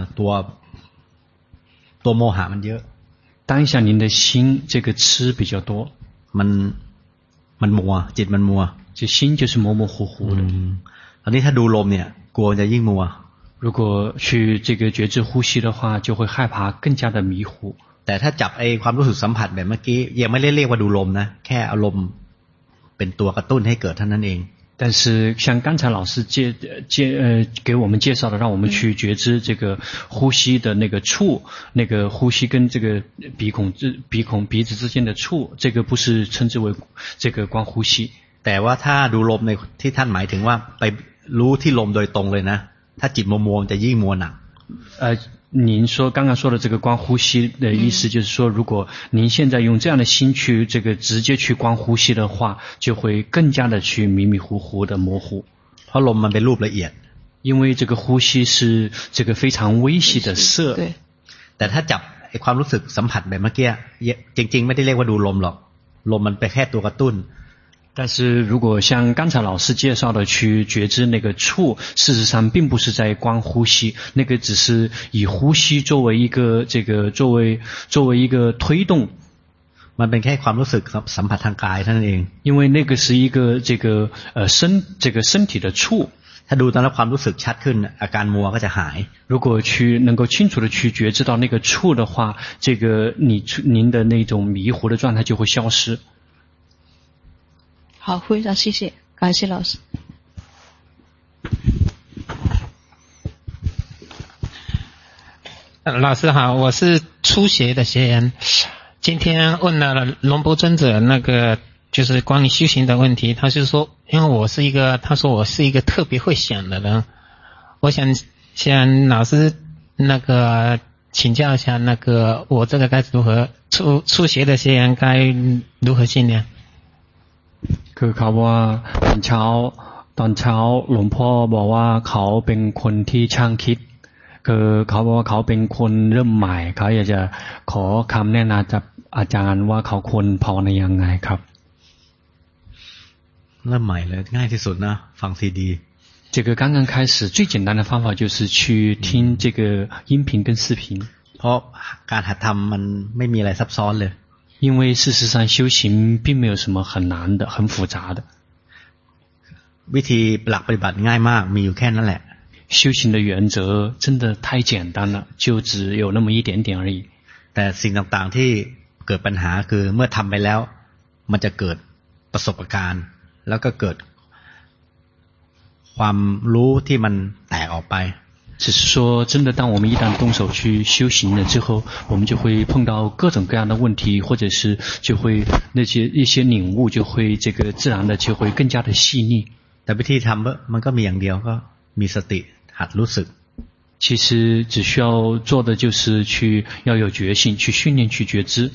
ตัวโมหะมันเยอะ当下您的心这个痴比较多มันมัวจิตมันมัว这心就是模模糊糊的ตอนนี้ถ้าดูลมเนี่ยกลัวจะยิ่งมัว如果去这个觉知呼吸的话就会害怕更加的迷糊แต่ถ้าจับความรู้สึกสัมผัสแบบเมื่อกี้ยังไม่ได้เรียกว่าดูลมนะแค่อารมณ์เป็นตัวกระตุ้นให้เกิดเท่านั้นเอง但是像刚才老师给我们介绍的让我们去觉知这个呼吸的那个触那个呼吸跟这个鼻子之间的触这个不是称之为这个观呼吸แต่ว่าถ้าดูลมในที่ท่านหมายถึงว่าไปรู้ที่ลมโดยตรงเลยนะถ้าจิตมัวๆจะยิ่งมัวหนัก您说刚刚说的这个观呼吸的意思就是说如果您现在用这样的心去这个直接去观呼吸的话就会更加的去迷迷糊糊的模糊เพราะลมมันเป็นรูปละเอียด因为这个呼吸是这个非常微细的色对แต่ถ้าจับความรู้สึกสัมผัสแบบเมื่อกี้จริงๆไม่ได้เรียกว่าดูลมหรอกลมมันเป็นแค่ตัวกระตุ้น但是如果像刚才老师介绍的去觉知那个触事实上并不是在观呼吸那个只是以呼吸作为一个这个作为一个推动มันเป็นแค่ความรู้สึกสัมผัสทางกายเท่านั้นเอง因为那个是一个这个身体的触ถ้าดูตอนนั้นความรู้สึกชัดขึ้นอาการมัวก็จะหาย如果能够清楚的去觉知到那个触的话这个您的那种迷糊的状态就会消失好，非常谢谢，感谢老师。 老师好，我是初学的学员，今天问了龙波尊者那个就是关于修行的问题，他是说，因为他说我是一个特别会想的人，我想老师那个请教一下，那个我这个该如何初学的学员该如何训练？ คือเขาว่าตอนเช้าหลวงพ่อบอกว่าเขาเป็นคนที่ช่างคิดคือเขาบอกว่าเขาเป็นคนเริ่มใหม่เขาอยากจะขอคำแนะนำจากอาจารย์ว่าเขาควรภาวนายังไงครับเริ่มใหม่เลยง่ายที่สุดนะฟังซีดี这个刚刚开始最简单的方法就是去听这个音频跟视频เพราะการหัดทำมันไม่มีอะไรซับซ้อนเลย因为事实上修行并没有什么很难的很复杂的วิธีหลักปฏิบัติง่ายมากมีอยู่แค่นั้นแหละ修行的原则真的太简单了就只有那么一点点而已แต่สิ่งต่างๆที่เกิดปัญหาคือเมื่อทำไปแล้วมันจะเกิดประสบการณ์แล้วก็เกิดความรู้ที่มันแตกออกไป只是说真的当我们一旦动手去修行了之后我们就会碰到各种各样的问题或者是就会一些领悟就会这个自然的就会更加的细腻แต่วิธีทำมันก็มีอย่างเดียวก็มีสติหัดรู้สึก其实只需要做的就是要有觉性去训练去觉知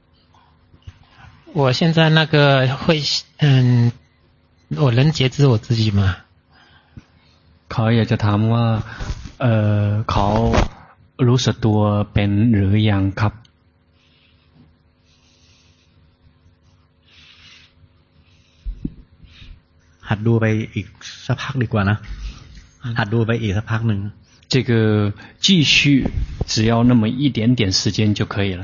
我现在那个会我能觉知我自己吗เขาอยากจะถามว่าเขารู้สึกตัวเป็นหรือยังครับหัดดูไปอีกสักพักดีกว่านะหัดดูไปอีกสักพักหนึ่ง这个继续只要那么一点点时间就可以了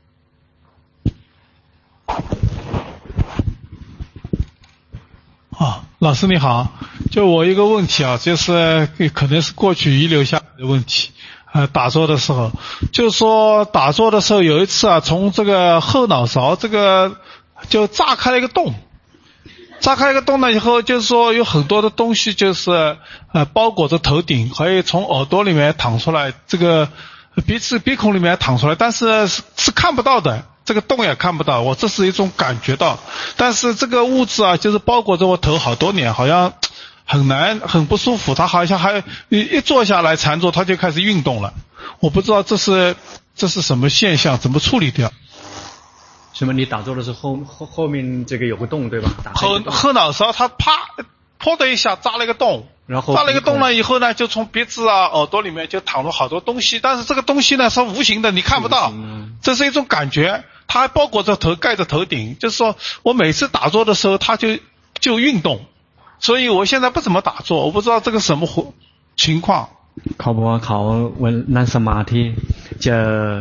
老师你好，就我一个问题啊，就是可能是过去遗留下来的问题。打坐的时候，就是说打坐的时候有一次啊，从这个后脑勺这个就炸开了一个洞，炸开一个洞了以后，就是说有很多的东西就是包裹着头顶，还有从耳朵里面淌出来，这个鼻孔里面淌出来，但是是看不到的。这个洞也看不到，我这是一种感觉到，但是这个物质啊，就是包裹着我头好多年，好像很难很不舒服，它好像还一坐下来禅坐，它就开始运动了，我不知道这是什么现象，怎么处理掉？ 什么？你打坐的时候后面这个有个洞对吧？ 后脑勺它砰的一下扎了一个洞。 然后扎了一个洞了以后呢，就从鼻子啊、耳朵里面就淌出好多东西，但是这个东西呢是无形的，你看不到，这是一种感觉，它还包裹着头，盖着头顶，就是说我每次打坐的时候，它就运动，所以我现在不怎么打坐，我不知道这个什么情况。 เขาบอกว่าเขานั่งสมาธิจะ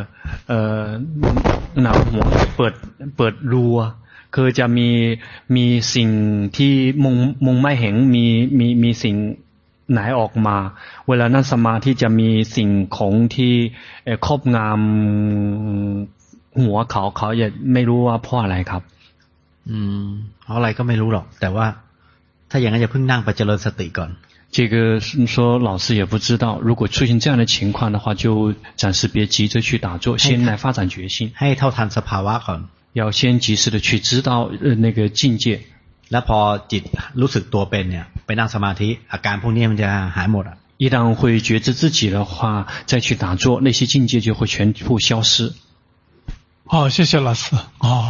หนาวหัวเปิดรูคือจะมีสิ่งที่มองไม่เห็นมีสิ่งไหนออกมาเวลานั่งสมาธิจะมีสิ่งของที่ครอบงำหัวเขาอย่าไม่รู้ว่าเพราะอะไรครับเพราะอะไรก็ไม่รู้หรอกแต่ว่าถ้าอย่างนั้นอย่าเพิ่งนั่งไปเจริญสติก่อน这个说老师也不知道如果出现这样的情况的话就暂时别急着去打坐先来发展决心ให้เท่าทันสภาวะก่อน要先及时的去知道那个境界แล้วพอจิตรู้สึกตัวเป็นเนี่ยไปนั่งสมาธิอาการพวกนี้มันจะหายหมด一旦会觉知自己的话再去打坐那些境界就会全部消失好谢谢老师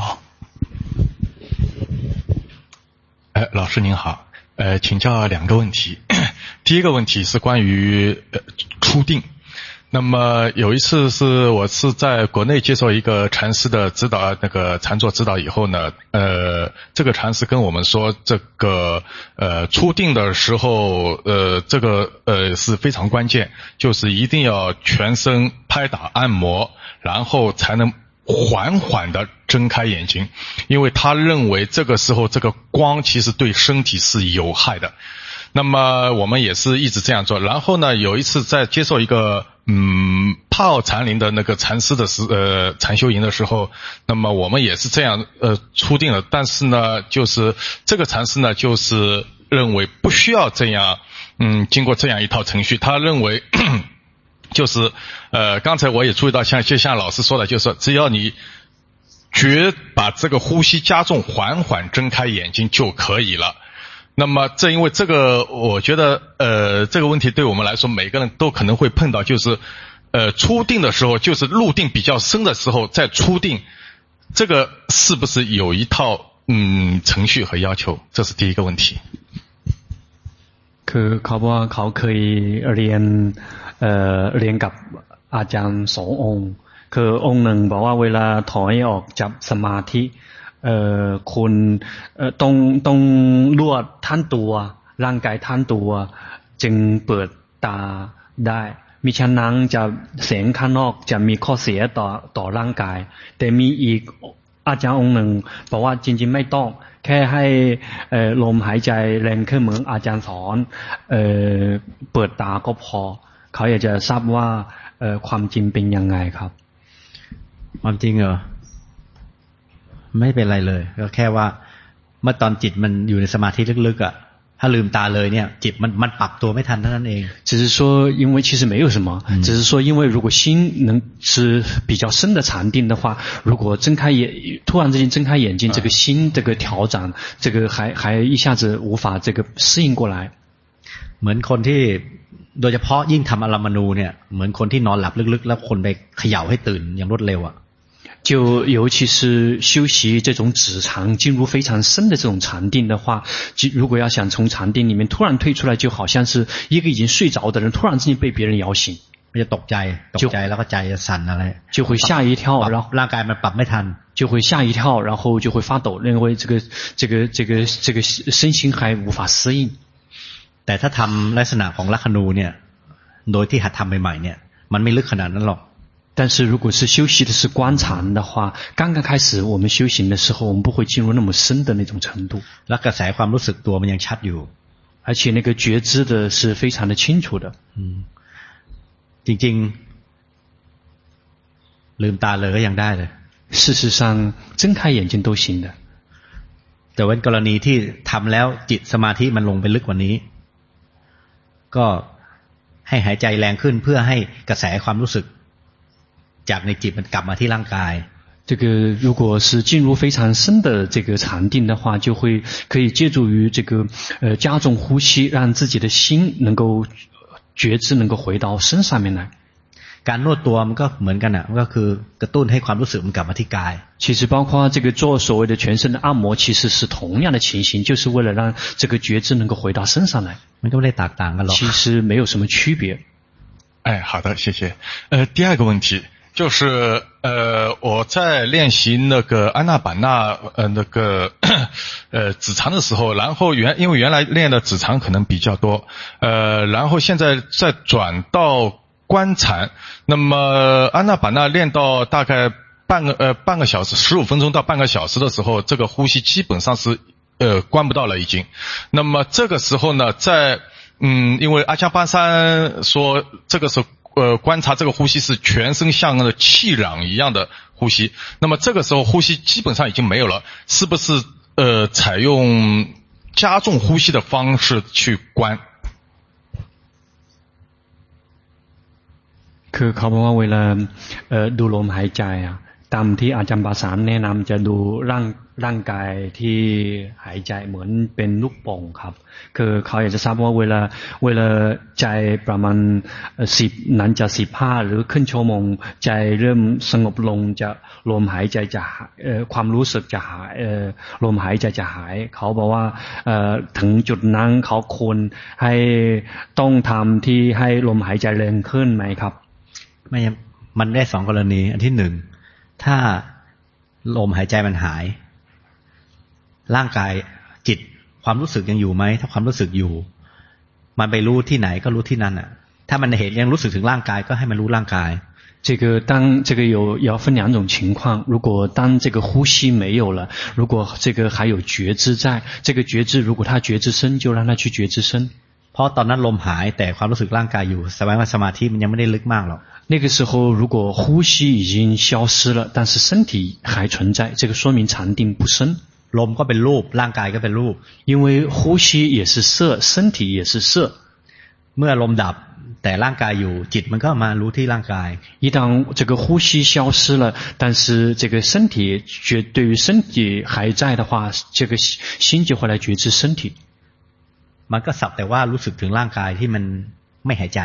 老师您好请教两个问题第一个问题是关于初定那么有一次我是在国内接受一个禅师的指导那个禅坐指导以后呢这个禅师跟我们说这个初定的时候这个是非常关键就是一定要全身拍打按摩然后才能缓缓地睁开眼睛因为他认为这个时候这个光其实对身体是有害的那么我们也是一直这样做然后呢有一次在接受一个泡禅林的那个禅师的禅修营的时候那么我们也是这样初定了但是呢就是这个禅师呢就是认为不需要这样经过这样一套程序他认为就是刚才我也注意到就像老师说的就是只要你把这个呼吸加重缓缓睁开眼睛就可以了那么因为这个我觉得这个问题对我们来说每个人都可能会碰到就是初定的时候，就是入定比较深的时候再初定，这个是不是有一套程序和要求？这是第一个问题。 คือเขาบอกว่าเขาเคยเรียนกับอาจารย์สององค์คือองค์หนึ่งบอกว่าเวลาถอยออกจากสมาธิคุณต้องลวดท่านตัวร่างกายท่านตัวจึงเปิดตาได้มิฉะนั้นจะแสงข้างนอกจะมีข้อเสียต่อร่างกายแต่มีอีกอาจารย์องค์หนึ่งบอกว่าจริงๆไม่ต้องแค่ให้ลมหายใจแรงขึ้นเหมือนอาจารย์สอนเปิดตาก็พอเขาอยากจะทราบว่าความจริงเป็นยังไงครับความจริงเหรอไม่เป็นไรเลยก็แค่ว่าเมื่อตอนจิตมันอยู่ในสมาธิลึกๆอ่ะถ้าลืมตาเลยเนี่ยจิตมันปรับตัวไม่ทันเท่านั้นเอง只是说因为其实没有什么只是说因为如果心能是比较深的禅定的话如果突然之间睁开眼睛这个心这个调整这个还一下子无法这个适应过来เหมือนคนที่โดยเฉพาะยิ่งทำอารามณูเนี่ยเหมือนคนที่นอนหลับลึกๆแล้วคนไปเขย่าให้ตื่นอย่างรวดเร็วอ่ะ就尤其是修习这种止禅进入非常深的这种禅定的话如果要想从禅定里面突然退出来就好像是一个已经睡着的人突然之间被别人摇醒จะตกใจแล้วก็ใจจะสั่นอะไร就会吓一跳然后ร่างกายมันปรับไม่ทัน就会吓一跳然后就会发抖认为这个身心还无法适应แต่ถ้าทำลักษณะของลักขณูเนี่ยโดยที่หัดทำใหม่ๆเนี่ยมันไม่ลึกขนาดนั้นหรอก但是如果是修习的是观禅的话刚刚开始我们修行的时候我们不会进入那么深的那种程度แล้วกระแสความรู้สึกตัวมันยังชัดอยู่而且那个觉知的是非常的清楚的จริงๆลืมตาเลยก็ยังได้เลย事实上睁开眼睛都行的แต่ว่ากรณีที่ทำแล้วจิตสมาธิมันลงไปลึกกว่านี้ก็ให้หายใจแรงขึ้นเพื่อให้กระแสความรู้สึกจากในจิตมันกลับมาที่ร่างกาย这个如果是进入非常深的这个禅定的话就会可以借助于这个加重呼吸让自己的心能够觉知能够回到身上面来การนวดตัวมันก็เหมือนกันมันก็คือกระตุ้นให้ความรู้สึกมันกลับมาที่กาย其实包括这个做所谓的全身的按摩其实是同样的情形就是为了让这个觉知能够回到身上来มันก็ไม่ได้แตกต่างกันหรอก其实没有什么区别好的谢谢第二个问题就是我在练习那个安那板那那个止禅的时候然后因为原来练的止禅可能比较多然后现在再转到观禅那么安那板那练到大概半个小时15分钟到半个小时的时候这个呼吸基本上是关不到了已经那么这个时候呢在因为阿姜巴山说这个是观察这个呼吸是全身像那个气壤一样的呼吸那么这个时候呼吸基本上已经没有了是不是采用加重呼吸的方式去观คือเขาบอกว่าเวลาดูลมหายใจตามที่อาจารย์บาสานแนะนำจะดูร่างกายที่หายใจเหมือนเป็นลูกโป่งครับคือเขาอยากจะทราบว่าเวลาใจประมาณ10นั้นจะ15หรือครึ่งชั่วโมงใจเริ่มสงบลงจะลมหายใจจะความรู้สึกจะหายลมหายใจจะหายเขาบอกว่าถึงจุดนั้นเขาควรให้ต้องทำที่ให้ลมหายใจแรงขึ้นไหมครับไม่มันได้2กรณีอันที่1ถ้าลมหายใจมันหายร่างกายจิตความรู้สึกยังอยู่ไหมถ้าความรู้สึกอยู่มันไปรู้ที่ไหนก็รู้ที่นั่นถ้ามันเห็นยังรู้สึกถึงร่างกายก็ให้มันรู้ร่างกาย这个当这个要分两种情况如果当这个呼吸没有了如果这个还有觉知在这个觉知如果他觉知深就让他去觉知深เพราะตอนนั้นลมหายแต่ความรู้สึกร่างกายอยู่แสดงว่าสมาธิมันยังไม่ได้ลึกมากหรอก那个时候如果呼吸已经消失了但是身体还存在这个说明禅定不深ลมก็เป็นรูปร่างกายก็เป็นรูป因为呼吸也是色身体也是色เมื่อลมดับแต่ร่างกายอยู่จิตมันก็มารู้ที่ร่างกาย一当这个呼吸消失了但是这个身体对于身体还在的话这个心就会来觉知身体มันก็สักแต่ว่ารู้สึกถึงร่างกายที่มันไม่หายใจ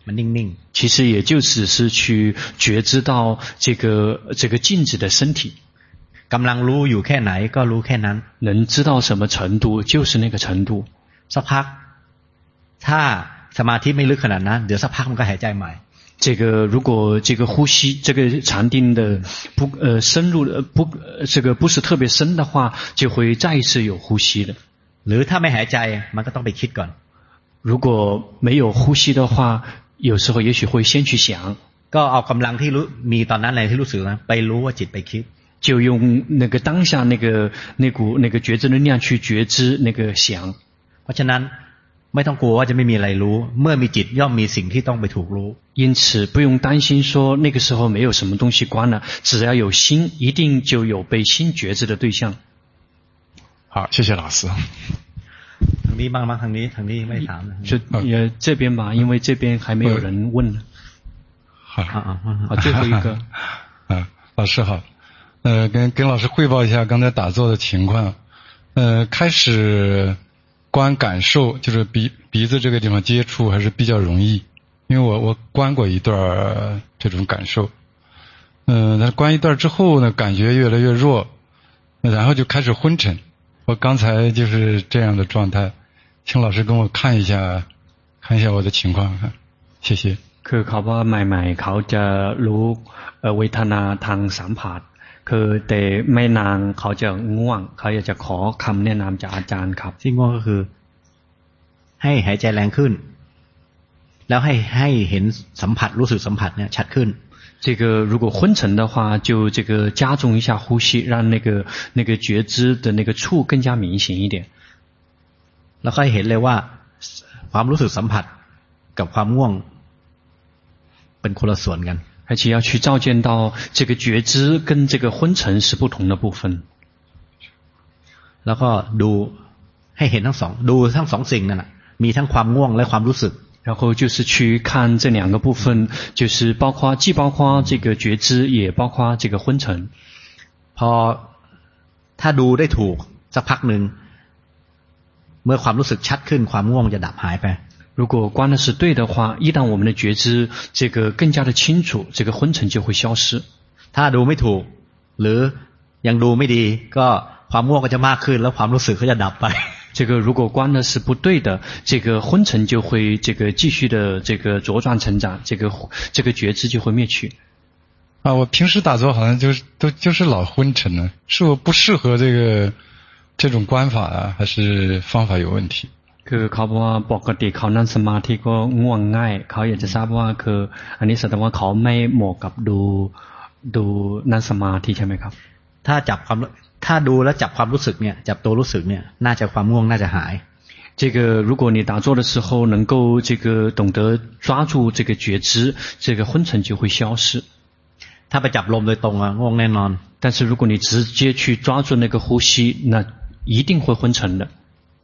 มันนิ่งๆ其实也就只是去觉知到这个静止的身体。 กำลังรู้อยู่แค่ไหนก็รู้แค่นั้น能知道什么程度就是那个程度。 สักพักถ้าสมาธิไม่ลึกขนาดนั้นเดี๋ยวสักพักมันก็หายใจใหม่这个如果这个呼吸这个禅定的深入这个不是特别深的话，就会再一次有呼吸的。 หรือถ้าไม่หายใจมันก็ต้องไปคิดก่อน如果没有呼吸的话，有时候也许会先去想。 ก็เอากำลังที่รู้มีตอนนั้นอะไรที่รู้สึกนะไปรู้ว่าจิตไปคิด就用那个当下那股觉知能量去觉知那个想。 เพราะฉะนั้นไม่ต้องกลัวว่าจะไม่มีอะไรรู้เมื่อมีจิตย่อมมีสิ่งที่ต้องไปถูกรู้因此不用担心说那个时候没有什么东西关了，只要有心一定就有被心觉知的对象。 好，谢谢老师。 ทางนี้บ้างทางนี้ไม่ถาม就这边吧，因为这边还没有人问呢。 好， 最后一个。 老师好，跟老师汇报一下刚才打坐的情况。开始观感受，就是鼻子这个地方接触还是比较容易，因为我观过一段这种感受。但是观一段之后呢，感觉越来越弱，然后就开始昏沉。我刚才就是这样的状态，请老师跟我看一下我的情况，谢谢。 คือเขาว่าใหม่ๆเขาจะรู้เวทนาทางสัมผัสคือแต่ไม่นานเขาจะง่วงเขาอยากจะขอคำแนะนำจากอาจารย์ครับที่ง่วงก็คือให้หายใจแรงขึ้นแล้วให้เห็นสัมผัสรู้สึกสัมผัสเนี่ยชัดขึ้น这个如果昏沉的话，就这个加重一下呼吸，让那个觉知的那个触更加明显一点。 แล้วก็เห็นเลยว่าความรู้สึกสัมผัสกับความง่วงเป็นคนละส่วนกัน而且要去照见到这个觉知跟这个昏沉是不同的部分。 แล้วก็ดูให้เห็นทั้งสองสิ่งนั่นแหละมีทั้งความง่วงและความรู้สึก然后就是去看这两个部分，就是既包括这个觉知，也包括这个昏沉。 พอถ้าดูได้ถูกสักพักหนึ่งเมื่อความรู้สึกชัดขึ้นความง่วงจะดับหายไป如果观的是对的话，一旦我们的觉知这个更加的清楚，这个昏沉就会消失。 ถ้าดูไม่ถูกหรือยังดูไม่ดีก็ความง่วงก็จะมากขึ้นแล้วความรู้สึกก็จะดับไป这个如果观的是不对的，这个昏沉就会这个继续的这个茁壮成长，这个觉知就会灭去。 我平时打坐好像就是老昏沉呢，是我不适合这种观法啊，还是方法有问题？ คือเขาบอกว่าปกติเขานั่งสมาธิก็ง่วงง่ายเขาอยากจะทราบว่าคืออันนี้แสดงว่าเขาไม่เหมาะกับดูนั่งสมาธิใช่ไหมครับถ้าดูแล้วจับความรู้สึกเนี่ยจับตัวรู้สึกเนี่ยน่าจะความง่วงน่าจะหาย这个如果你打坐的时候能够这个懂得抓住这个觉知，这个昏沉就会消失。 ถ้าไปจับลมโดยตรงอ่ะง่วงแน่นอน但是如果你直接去抓住那个呼吸，那一定会昏沉的。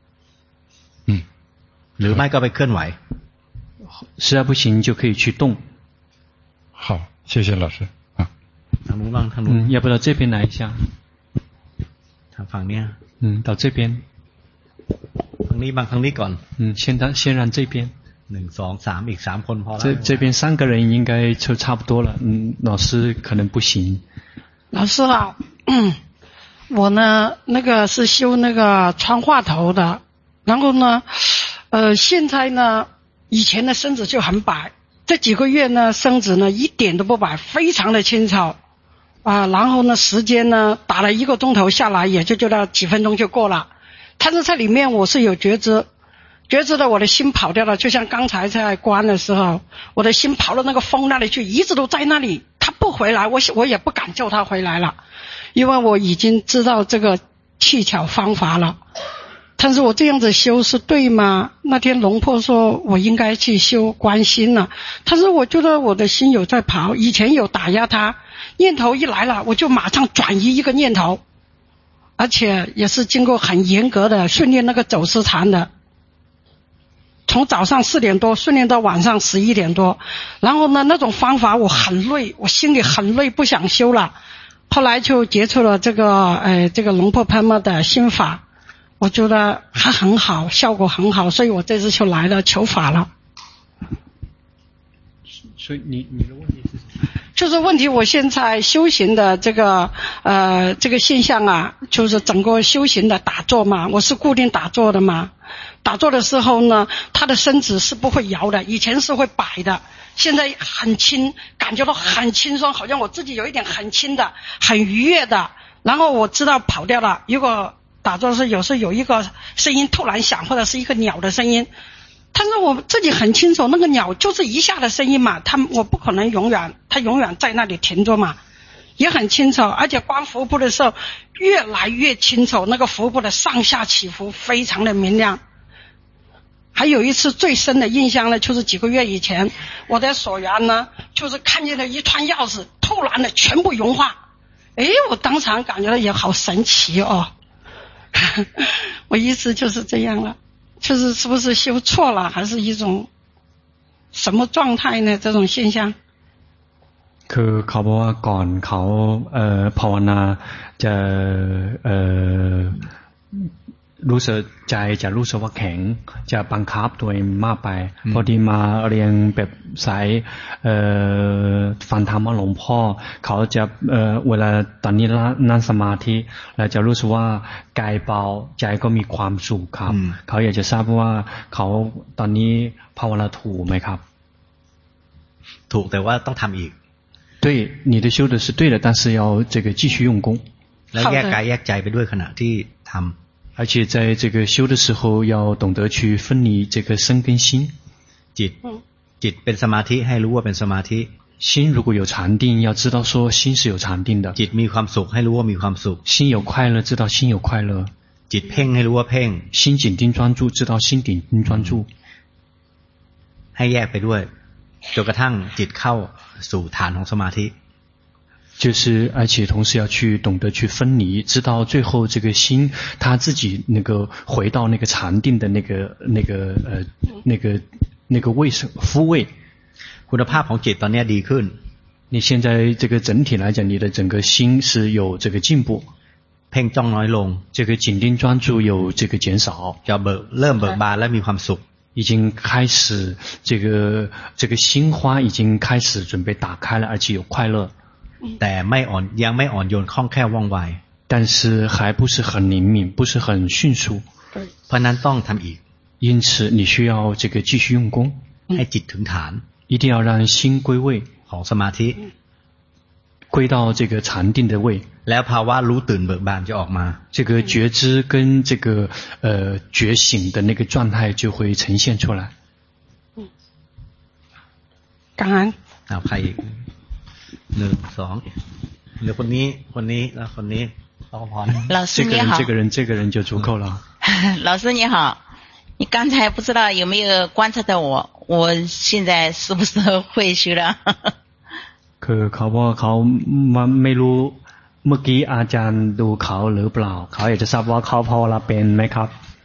หรือไม่ก็ไปเคลื่อนไหว实在不行就可以去动。 好，谢谢老师。 ทางนู้นบ้างทางนู้น要不到这边来一下。 ทางฝั่งเนี้ย到这边。 ทางนี้บ้างทางนี้ก่อน先让这边。 1 2 3อีก3คนพอแล้ว这边3个人应该就差不多了。老师可能不行。 老师好，我呢那个是修那个川话头的，然后呢现在呢以前的身子就很白，这几个月呢身子呢一点都不白，非常的清澈然后呢时间呢打了1个钟头下来也就觉得几分钟就过了，但是在里面我是有觉知的，我的心跑掉了，就像刚才在观的时候我的心跑到那个风那里去，一直都在那里，他不回来，我也不敢叫他回来了，因为我已经知道这个技巧方法了。但是我这样子修是对吗？那天龙婆说我应该去修观心了，但是我觉得我的心有在跑，以前有打压它，念头一来了我就马上转移一个念头，而且也是经过很严格的训练那个走失禅的，从早上4点多训练到晚上11点多，然后呢那种方法我很累，我心里很累，不想修了，后来就接触了这个龙婆潘妈的心法，我觉得还很好，效果很好，所以我这次就来了求法了。 所以你的问题是什么？ 就是问题，我现在修行的这个现象啊，就是整个修行的打坐嘛，我是固定打坐的嘛。打坐的时候呢，他的身子是不会摇的，以前是会摆的，现在很轻，感觉到很轻松，好像我自己有一点很轻的、很愉悦的。然后我知道跑掉了，如果打坐是有时候有一个声音突然响，或者是一个鸟的声音。但是我自己很清楚，那个鸟就是一下的声音嘛，我不可能它永远在那里停着嘛，也很清楚。而且观腹部的时候越来越清楚，那个腹部的上下起伏非常的明亮。还有一次最深的印象呢，就是几个月以前，我在所缘呢，就是看见了一串钥匙，突然的全部融化。我当场感觉到也好神奇哦。我意思就是这样了。就是是不是修错了，还是一种什么状态呢？这种现象。 คือเขาบอกว่าก่อนเขาภาวนาจะรู้สึกใจจะรู้สึกว่าแข็งจะบังคับตัวเองมากไปพอดีมาเรียนแบบสายฟังธรรมะหลวงพ่อเขาจะเวลาตอนนี้นั่งสมาธิแล้วจะรู้สึกว่ากายเบาใจก็มีความสุขครับเขาอยากจะทราบว่าเขาตอนนี้ภาวนาถูกไหมครับถูกแต่ว่าต้องทำอีก对你的修的是对的但是要这个继续用功แล้วแยกกายแยกใจไปด้วยขณะที่ทำ而且在这个修的时候要懂得去分离这个身跟心จิตเป็นสมาธิให้รู้ว่าเป็นสมาธิ心如果有禅定要知道说心是有禅定的จิตมีความสุขให้รู้ว่ามีความสุข心有快乐知道心有快乐จิตเพ่งให้รู้ว่าเพ่ง心紧盯专注知道心紧盯专注ให้แยกไปด้วยจนกระทั่งจิตเข้าสู่ฐานของสมาธิ就是而且同时要去懂得去分离知道最后这个心他自己那个回到那个禅定的那个位夫位คุณภาพของจิตตอนนี้ดีขึ้น你现在这个整体来讲你的整个心是有这个进步เพ่งจ้องน้อยลง这个紧盯专注有这个减少จะเริ่มเบิกบานและมีความสุข已经开始这个心花已经开始准备打开了而且有快乐แต่ไม่อ่อนยังไม่อ่อนโยนคล่องแคล่วว่องไว但是还不是很灵敏不是很迅速เพราะนั้นต้องทำอีก因此你需要这个继续用功ให้จิตถึงฐาน一定要让心归位ของสมาธิ归到这个禅定的位แล้วภาวะรู้ตื่นเบิกบานจะออกมา这个觉知跟这个觉醒的那个状态就会呈现出来感恩ใครอีก1 2เหลือคนนี้แล้วคนนี้老师你好这个人就足够了老师你好你刚才不知道有没有观察到我现在是不是会修了คือเขาบอกเขาไม่รู้เมื่อกี้อาจารย์ดูเขาหรือเปล่าเขาอยากจะทราบว่าเขาภาวนาเป็นไหมครับ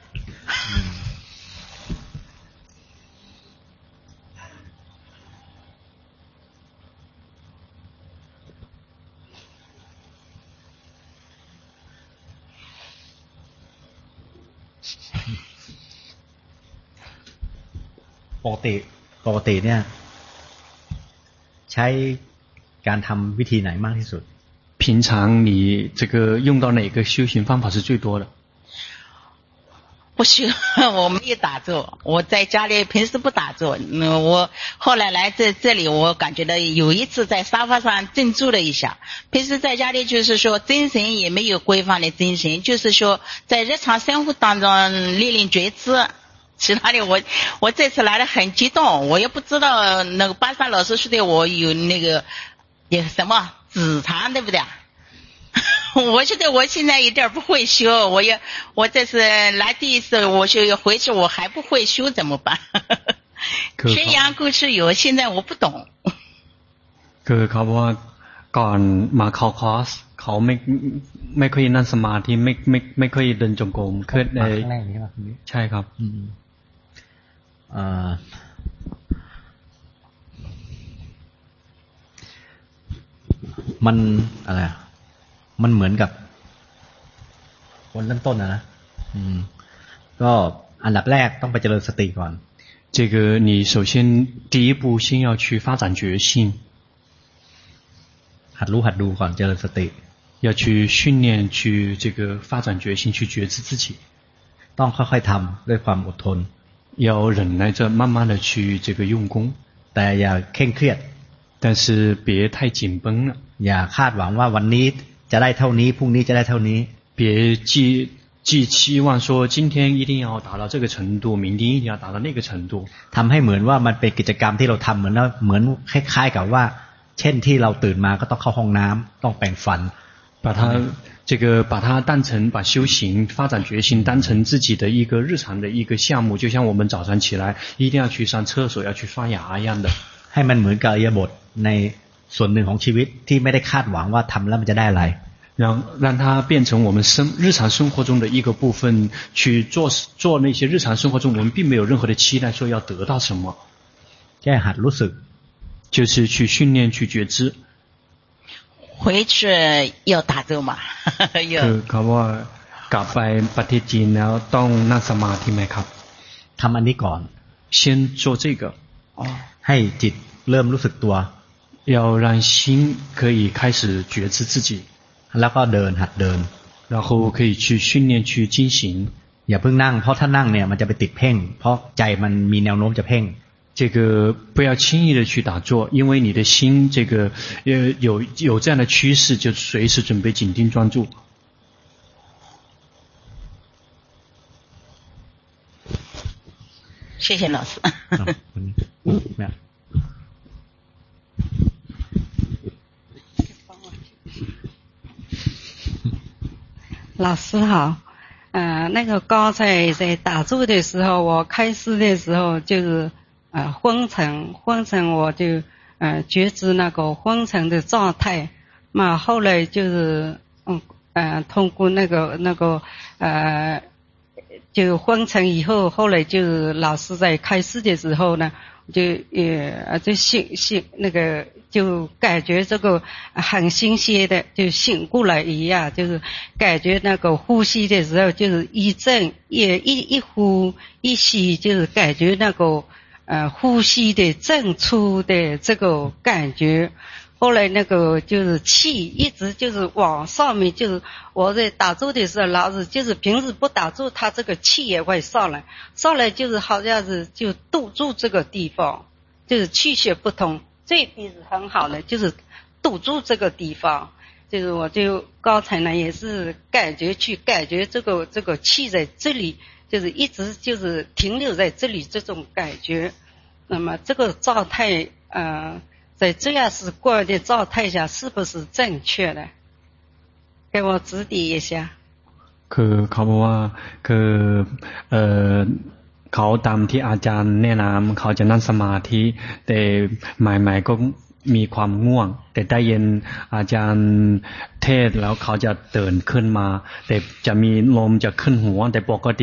ปกติเนี่ยใช้การทำวิธีไหนมากที่สุด平常你这个用到哪个修行方法是最多的不修我没有打坐我在家里平时不打坐我后来来这里我感觉到有一次在沙发上静坐了一下平时在家里就是说精神也没有规范的精神就是说在日常生活当中历练觉知其他的我这次来了很激动我也不知道那个巴萨老师说的我有那个有什么止禅对不对我觉得我现在有点不会修我这次来第一次我就回去我还不会修怎么办宣扬故事有现在我不懂คือเขาบอกว่าก่อนมาเข้าคอร์สเขาไม่ค่อยนั่งสมาธิไม่ค่อยเดินจงกรมคือในใช่ครับมันอะไรมันเหมือนกับคนเริ่มต้นนะก็อันดับแรกต้องไปเจริญสติก่อน这个你首先第一步先要去发展决心， หัดรู้หัดดูก่อนเจริญสติ要去训练去这个发展决心去觉知自己ต้องค่อยๆทำด้วยความอดทน要忍耐着慢慢的去这个用功แต่อย่าเคร่งเครียด但是别太紧绷了อย่าคาดหวังว่าวันนี้จะได้เท่านี้พรุ่งนี้จะได้เท่านี้别寄期望说今天一定要达到这个程度明天一定要达到那个程度ทำให้เหมือนว่ามันเป็นกิจกรรมที่เราทำเหมือนคล้ายๆกับว่าเช่นที่เราตื่นมาก็ต้องเข้าห้องน้ำต้องแปรงฟัน把它当成把修行发展决心当成自己的一个日常的一个项目，就像我们早上起来一定要去上厕所要去刷牙一样的， ให้มันเหมือนกับอิริยาบถในส่วนหนึ่งของชีวิตที่ไม่ได้คาดหวังว่าทำแล้วมันจะได้อะไร让它变成我们日常生活中的一个部分，去做那些日常生活中我们并没有任何的期待说要得到什么， แค่หัดรู้สึก就是去训练去觉知。 回去要打坐嘛คือเขาว่ากลับไปประเทศจีนแล้วต้องนั่งสมาธิไหมครับทำอันนี้ก่อน先做这个ให้จิตเริ่มรู้สึกตัว要让心可以开始觉知自己แล้วก็เดินหัดเดิน然后可以去训练去进行อย่าเพิ่งนั่งเพราะถ้านั่งเนี่ยมันจะไปติดเพ่งเพราะใจมันมีแนวโน้มจะเพ่ง这个不要轻易的去打坐，因为你的心这个有这样的趋势，就随时准备紧盯专注。 谢谢老师。 老师好，那个刚才在打坐的时候，我开始的时候就是昏沉，我就觉知那个昏沉的状态，嘛后来就是通过那个就昏沉以后，后来就是老师在开示的时候呢，就那个就感觉这个很新鲜的，就醒过来一样，就是感觉那个呼吸的时候就是一震一呼一吸，就是感觉那个呼吸的正出的这个感觉。后来那个就是气一直就是往上面，就是我在打坐的时候，老是就是平时不打坐，他这个气也会上来就是好像是就堵住这个地方，就是气血不通，这边是很好的，就是堵住这个地方。就是我就刚才呢也是感觉这个气在这里，就是一直就是停留在这里这种感觉。那么这个状态在这样是观的状态下是不是正确的？给我指点一下。 คือเขาบอกว่าคือเขาตามที่อาจารย์แนะนำเขาจะนั่งสมาธิแต่ใหม่ๆก็มีความง่วงแต่ได้ยินอาจารย์เทศแล้วเขาจะตื่นขึ้นมาแต่จะมีลมจะขึ้นหัวแต่ปก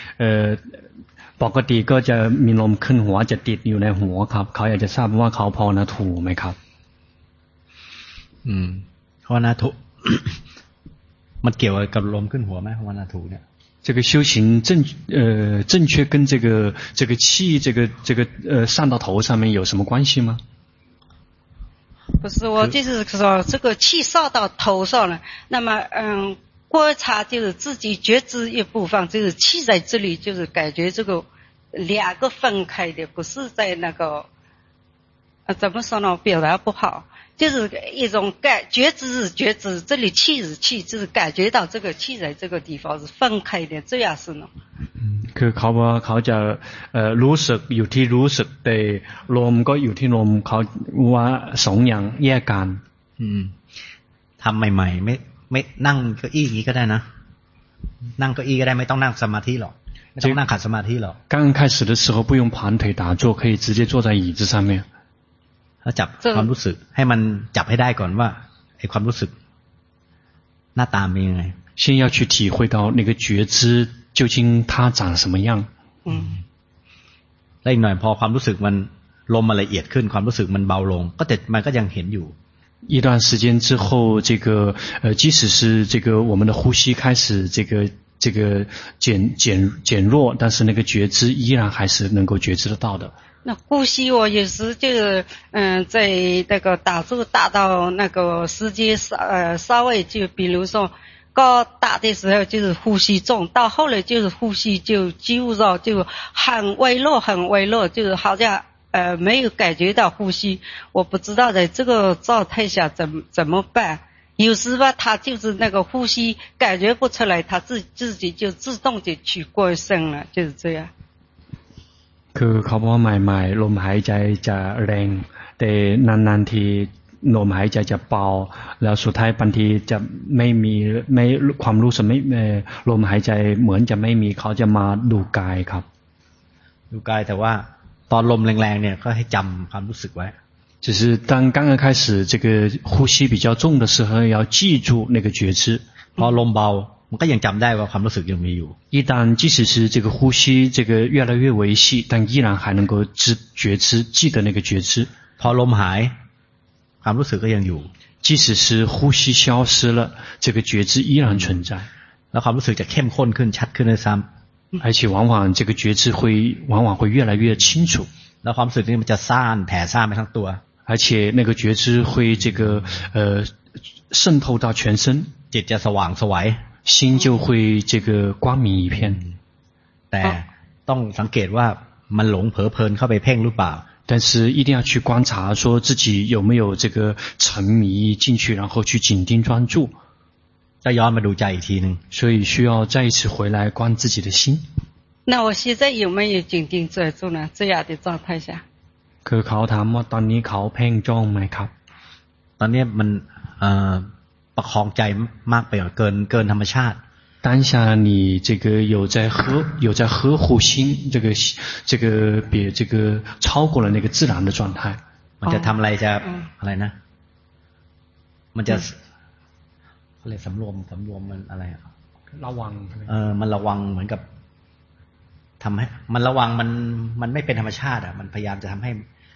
ติก็จะมีลมขึ้นหัวจะติดอยู่ในหัวครับเขาอยากจะทราบว่าเขาภาวนาถูกไหมครับภาวนาถูก มันเกี่ยวกับลมขึ้นหัวไหมภาวนาถูกเนี่ย这个修行正确跟这个气这个上到头上面有什么关系吗？ 不是，我就是说这个气上到头上了，那么观察就是自己觉知一部分，就是气在这里，就是感觉这个两个分开的，不是在那个怎么说呢？表达不好，就是一种觉知，这里气是气，就是感觉到这个气在这个地方是分开的，这样是呢。 คือเขาว่าเขาจะรู้สึกอยู่ที่รู้สึกแต่ลมก็อยู่ที่ลมเขาว่าสองอย่างแยกกันทำใหม่ๆไม่นั่งเก้าอี้อย่างนี้ก็ได้นะนั่งเก้าอี้ก็ได้ไม่ต้องนั่งสมาธิหรอกไม่ต้องนั่งขัดสมาธิหรอก刚开始的时候不用盘腿打坐可以直接坐在椅子上面แล้วจับความรู้สึกให้มันจับให้ได้ก่อนว่าไอ้ความรู้สึกหน้าตาเป็นยังไง先要去体会到那个觉知究竟它长什么样แล้วอีกหน่อยพอความรู้สึกมันลมมันละเอียดขึ้นความรู้สึกมันเบาลงก็แต่มันก็ยังเห็นอยู่一段时间之后这个即使是这个我们的呼吸开始这个这个减弱，但是那个觉知依然还是能够觉知得到的。 那呼吸我有时就是在那个打坐打到那个时间稍微就比如说刚打的时候就是呼吸重，到后来就是呼吸就肌肉就很微弱，就是好像没有感觉到呼吸。我不知道在这个状态下怎么办。有时吧，他就是那个呼吸感觉不出来，他自己就自动就去过身了，就是这样。 คือเขาบอกว่าใหม่ๆลมหายใจจะแรงแต่นานๆทีลมหายใจจะเบาแล้วสุดท้ายบางทีจะไม่ความรู้สึกไม่ลมหายใจเหมือนจะไม่มีเขาจะมาดูกายครับดูกายแต่ว่าตอนลมแรงๆเนี่ยก็ให้จำความรู้สึกไว้就是当刚刚开始这个呼吸比较重的时候要记住那个觉知พอลมเบามันก็ยังจำได้ว่าความรู้สึกยังมีอยู่一旦即使是这个呼吸这个越来越维系但依然还能够觉知记得那个觉知พอลมหายความรู้สึกก็ยังอยู่即使是呼吸消失了这个觉知依然存在แล้วความรู้สึกจะเข้มข้นขึ้นชัดขึ้นด้วยซ้ำ而且往往这个觉知往往会越来越清楚แล้วความรู้สึกนี้มันจะซ่านแผ่ซ่านไปทั้งตัว而且那个觉知会这个渗透到全身จิตจะสว่างไสว心就会这个光明一片แต่ต้องสังเกตว่ามันหลงเผลอเพลินเข้าไปเพ่งหรือเปล่า但是一定要去观察说自己有没有这个沉迷进去然后去紧盯专注再ย้อนมาดูใจอีกทีนึง所以需要再一次回来观自己的心那我现在有没有紧盯专注呢这样的状态下คือเขาถามว่าตอนนี้เขาเพ่งจ้องไหมครับตอนนี้มันประคองใจมากไปเกินธรรมชาติ当下你这个有在呵护心这个比这个超过了那个自然的状态มันจะทำอะไรจะอะไรนะมันจะอะไรสำรวมมันอะไรระวังมันระวังเหมือนกับทำให้มันระวังมันไม่เป็นธรรมชาติมันพยายามจะทำให้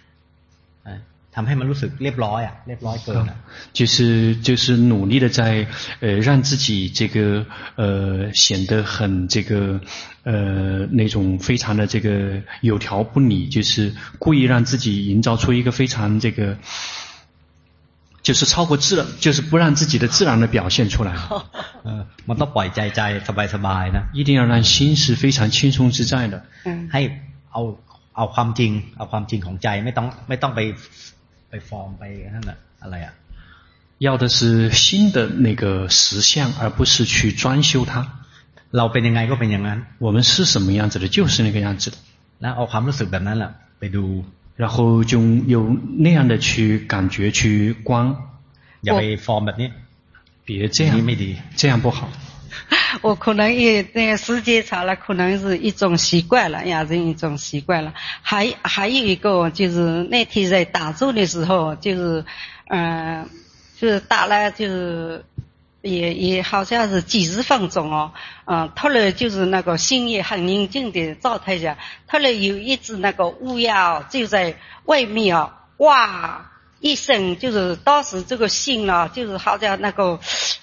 มันรู้สึกเรียบร้อยเรียบร้อยเกิน就是努力的在让自己这个显得很这个那种非常的这个有条不紊就是故意让自己营造出一个非常这个就是超过自然就是不让自己的自然的表现出来มันต้องปล่อยใจสบายๆนะ一定要让心是非常轻松自在的ให้เอาความจริงของใจไม่ต้องไปฟอร์มไปนั่นน่ะอะไร要的是心的那个实相而不是去专修它เราเป็นยังไงก็เป็นอย่างนั้น我们是什么样子的就是那个样子的แล้วเอาความรู้สึกแบบนั้นแหละไปดู然后就有那样的去感觉去观อย่าไปฟอร์มแบบนี้别这样ไม่ดี这样不好我可能也那个时间长了可能是一种习惯了养成一种习惯了还有一个就是那天在打坐的时候就是打了就是也好像是几十分钟突然就是那个心也很宁静的状态下突然有一只那个乌鸦就在外面哇一声就是当时这个心就是好像那个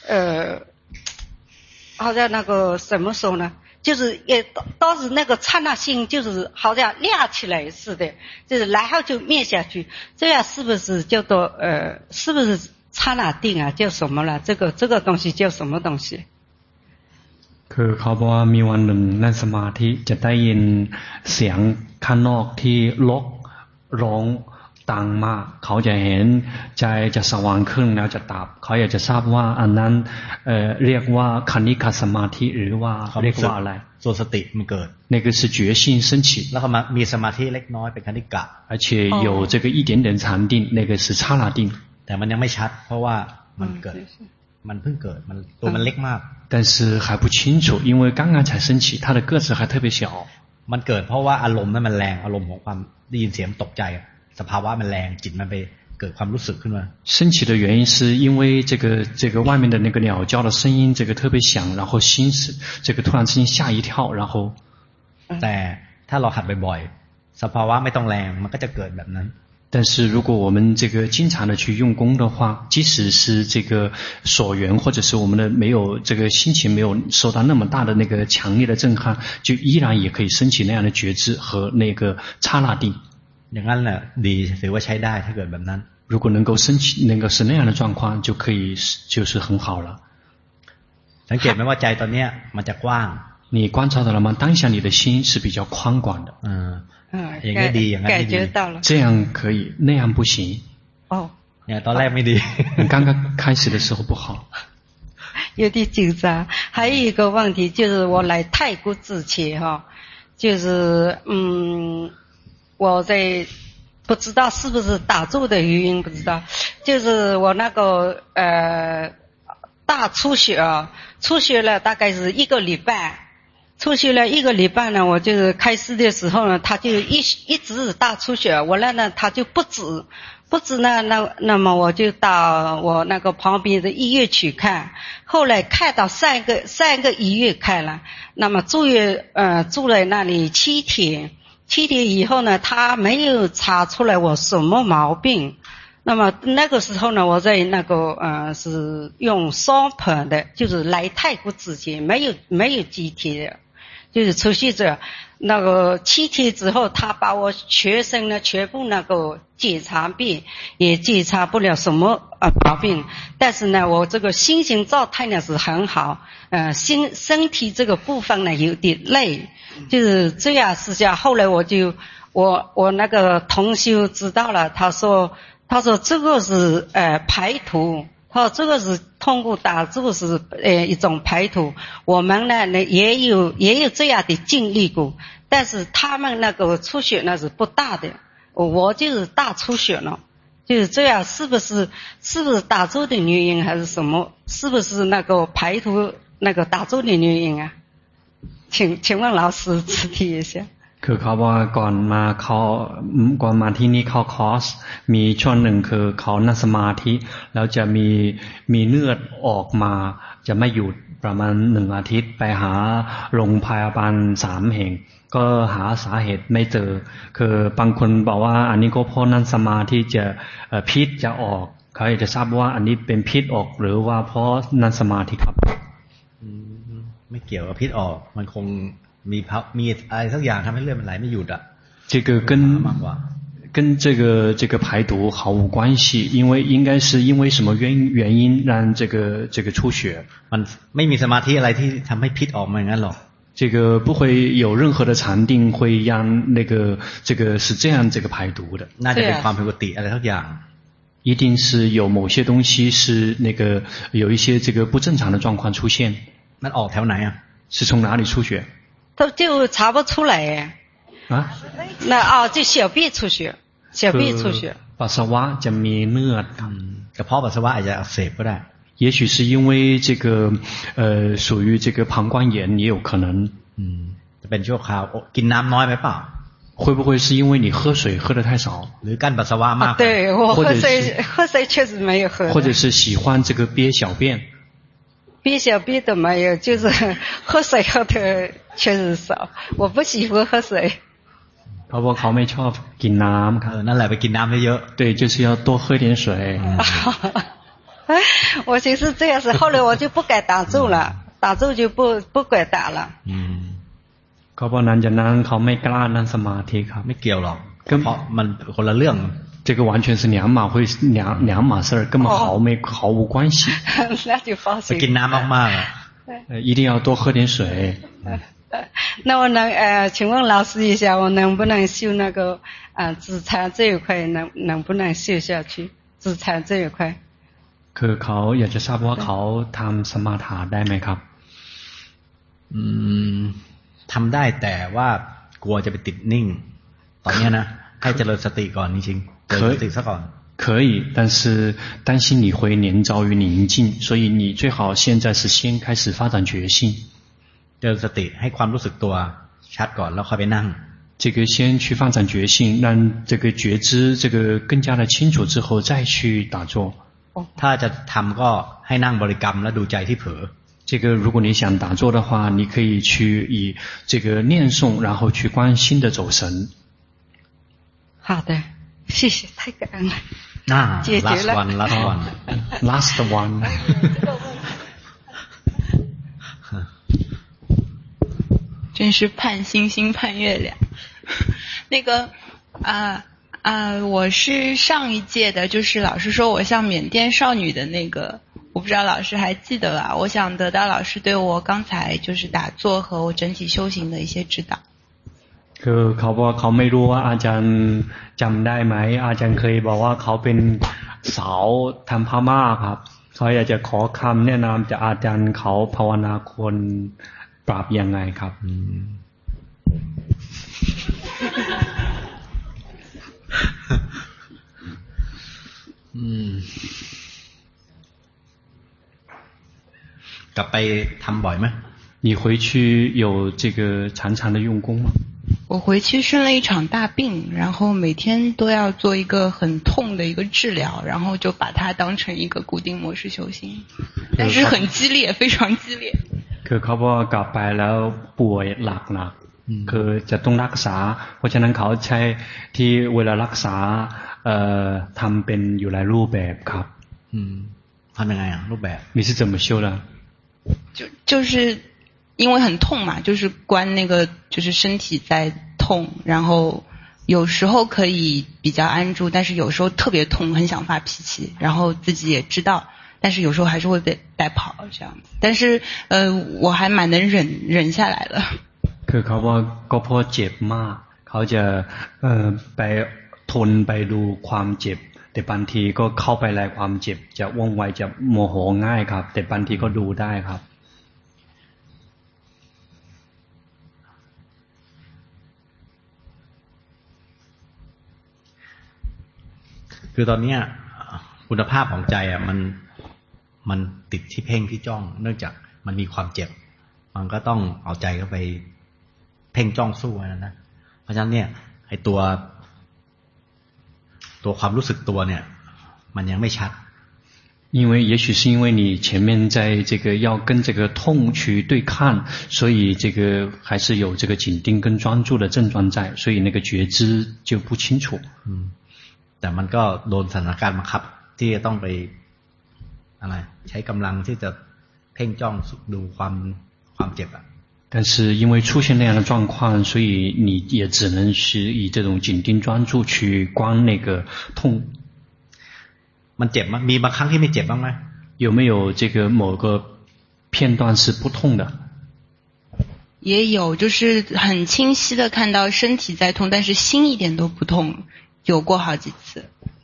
好像那个怎么说呢就是当时那个刹那心就是好像亮起来似的就是然后就灭下去这样是不是叫做是不是刹那定叫什么了这个东西叫什么东西คือเขาบอกว่ามีวันหนึ่งนั่งสมาธิจะได้ยินเสียงข้างนอกที่รกร้องดังมากเขาจะเห็นใจจะสว่างขึ้นแล้วจะดับเขาอยากจะทราบว่าอันนั้นเรียกว่าคณิกาสมาธิหรือว่าเรียกว่าอะไรส่วนสติมันเกิด那个是觉性升起แล้วก็มีสมาธิเล็กน้อยเป็นคณิกะ而且有这个一点点禅定那个是刹那定แต่มันยังไม่ชัดเพราะว่ามันเกิดมันเพิ่งเกิดมันตัวมันเล็กมาก但是还不清楚因为刚刚才升起它的个子还特别小มันเกิดเพราะว่าอารมณ์นั้นมันแรงอารมณ์ของความได้ยินเสียงตกใจสภาวะมันแรงจิตมันไปเกิดความรู้สึกขึ้นมา升起的原因是因为这个外面的那个鸟叫的声音这个特别响然后心是这个突然之间吓一跳然后แต่ถ้าเราหัดบ่อยๆสภาวะไม่ต้องแรงมันก็จะเกิดแบบนั้น但是如果我们这个经常的去用功的话，即使是这个所缘或者是我们的没有这个心情没有受到那么大的那个强烈的震撼，就依然也可以升起那样的觉知和那个刹那定。 อย่างนั้นแหละดีถือว่าใช้ได้ถ้าเกิดแบบนั้น。 如果能够升起那个是那样的状况，就可以就是很好了。 สังเกตไหมว่าใจตอนเนี้ยมันจะกว้าง。 你观察到了吗？当下你的心是比较宽广的。 อย่างนี้ดีอย่างนั้นไม่ดี。 这样可以，那样不行。 เนี่ยตอนแรกไม่ดี。 你刚刚开始的时候不好。 有点紧张。还有一个问题就是我来泰国之前就是我在不知道是不是打坐的原因不知道，就是我那个大出血出血了大概是1个礼拜。出血了1个礼拜呢，我就是开始的时候呢，他就一直大出血，我呢他就不止呢，那么我就到我那个旁边的医院去看，后来看到3个医院看了，那么住在那里7天以后呢，他没有查出来我什么毛病。那么那个时候呢，我在那个是用双盆的，就是来泰国之前没有几天的。就是出血者，那个7天之后，他把我全身呢全部那个检查遍，也检查不了什么毛病。但是呢，我这个心情状态呢是很好，身体这个部分呢有点累，就是这样事情。后来我那个同修知道了，他说这个是排毒。他说这个是通过打坐是一种排毒，我们呢也有这样的经历过，但是他们那个出血呢是不大的，我就是大出血了，就是这样。是不是打坐的原因还是什么？是不是那个排毒那个打坐的原因啊？请问老师指点一下。 คือเขาว่าก่อนมาที่นี่เข้าคอร์สมีช่วงหนึ่งคือเขานั่งสมาธิแล้วจะมีเลือดออกมาจะไม่หยุดประมาณ1 อาทิตย์ไปหาโรงพยาบาล3 แห่งก็หาสาเหตุไม่เจอคือบางคนบอกว่าอันนี้ก็เพราะนั่งสมาธิจะพิษจะออกเขาอยากจะทราบว่าอันนี้เป็นพิษออกหรือว่าเพราะนั่งสมาธิครับไม่เกี่ยวกับพิษออกมันคงมีอะไรสักอย่างทำให้เลือดมันไหลไม่หยุดอ่ะ这个跟这个排毒毫无关系，因为应该是因为什么原因让这个出血？ มันไม่มีสมาธิอะไรที่ทำให้พิษออกมาอย่างนั้นหรอก。 这个不会有任何的禅定会让这个是这样排毒的。 น่าจะเป็นความผิดปกติอะไรสักอย่าง。 一定是有某些东西是有一些这个不正常的状况出现。 มันออกแถวไหนอ่ะ？ 是从哪里出血？ 他就查不出来就小便出血。 ปัสสาวะจะมีเลือดกระเพาะปัสสาวะอาจจะอักเสบก็ได้也许是因为这个属于这个膀胱炎也有可能จะเป็นชั่วคราวกินน้ำน้อยไปเปล่า会不会是因为你喝水喝得太少หรือกั้นปัสสาวะมาก对我喝水确实没有喝或者是喜欢这个憋小便憋小便的没有，就是喝水喝的确实少，我不喜欢喝水。 เขาบอกเขาไม่ชอบกินน้ำครับนั่นแหละไปกินน้ำเยอะ对就是要多喝点水我就是这样子，后来我就不敢打坐了，打坐就不敢打了เขาบอกนั้นจากนั้นเขาไม่กล้านั่งสมาธิครับไม่เกี่ยวหรอกเพราะมันคนละเรื่อง这个完全是两码事，根本毫无关系。 那就放心。 กินน้ำมากๆ一定要多喝点水。 那我请问老师一下，我能不能修那个止禅这一块，能不能修下去？止禅这一块。 คือเขาอยากจะทราบว่าเขาทำสมาธิได้ไหมครับทำได้แต่ว่ากลัวจะไปติดนิ่งตอนนี้นะให้เจริญสติก่อนจริง可以，但是担心你会连遭于宁静，所以你最好现在是先开始发展觉性。 เจริญสติให้ความรู้สึกตัวชัดก่อนแล้วค่อยไปนั่ง。 这个先去发展觉性，让这个觉知这个更加的清楚之后再去打坐。 ถ้าจะทำก็ให้นั่งบริกรรมแล้วดูใจที่เผลอ。 这个如果你想打坐的话，你可以去以这个念诵，然后去观心的走神。 好的， 谢谢，太感恩了。解决了。 last one。 真是盼星星盼月亮。那个我是上一届的，就是老师说我像缅甸少女的那个，我不知道老师还记得吧？我想得到老师对我刚才就是打坐和我整体修行的一些指导。 คือเขาบอกเขาไม่รู้ว่าอาจารย์จำได้ไหมอาจารย์เคยบอกว่าเขาเป็นสาวทำพม่าครับเขาอยากจะขอคำแนะนำจากอาจารย์เขาภาวนาคนปราบยังไงครับกลับไปทำบ่อยไหม你回去有这个常常的用功吗？ 我回去生了一场大病，然后每天都要做一个很痛的一个治疗，然后就把它当成一个固定模式修行，但是很激烈，非常激烈。 คือเขาบอกกลับไปแล้วป่วยหลักนะคือจะต้องรักษาเพราะฉะนั้นเขาใช้ที่เวลารักษาทำเป็นอยู่หลายรูปแบบครับทำยังไงอ่ะรูปแบบ你是怎么修的就是因为很痛嘛，就是关那个就是身体在痛，然后有时候可以比较安住，但是有时候特别痛，很想发脾气，然后自己也知道，但是有时候还是会被带跑这样子。但是我还蛮能忍下来了。 คือเขาว่าก็เพราะเจ็บมากเขาจะไปทนไปดูความเจ็บแต่บางทีก็เข้าไปแลความเจ็บจะว่องไวจะโมโหง่ายครับแต่บางทีก็ดูได้ครับคือตอนนี้คุณภาพของใจอ่ะมันติดที่เพ่งที่จ้องเนื่องจากมันมีความเจ็บมันก็ต้องเอาใจเข้าไปเพ่งจ้องสู้นะเพราะฉะนั้นเนี่ยไอ้ตัวความรู้สึกตัวเนี่ยมันยังไม่ชัด因为也许是因为你前面在这个要跟这个痛去对抗，所以这个还是有这个紧盯跟专注的症状在，所以那个觉知就不清楚。 แต่มันก็โดนสถานการณ์บังคับที่จะต้องไปอะไรใช้กำลังที่จะเพ่งจ้องดูความเจ็บอ่ะ但是因为出现那样的状况，所以你也只能是以这种紧盯专注去观那个痛。 มันเจ็บมั้ยมีบางครั้งที่ไม่เจ็บบ้างมั้ย有没有这个某个片段是不痛的？ 也有，就是很清晰的看到身体在痛，但是心一点都不痛，有过好几次。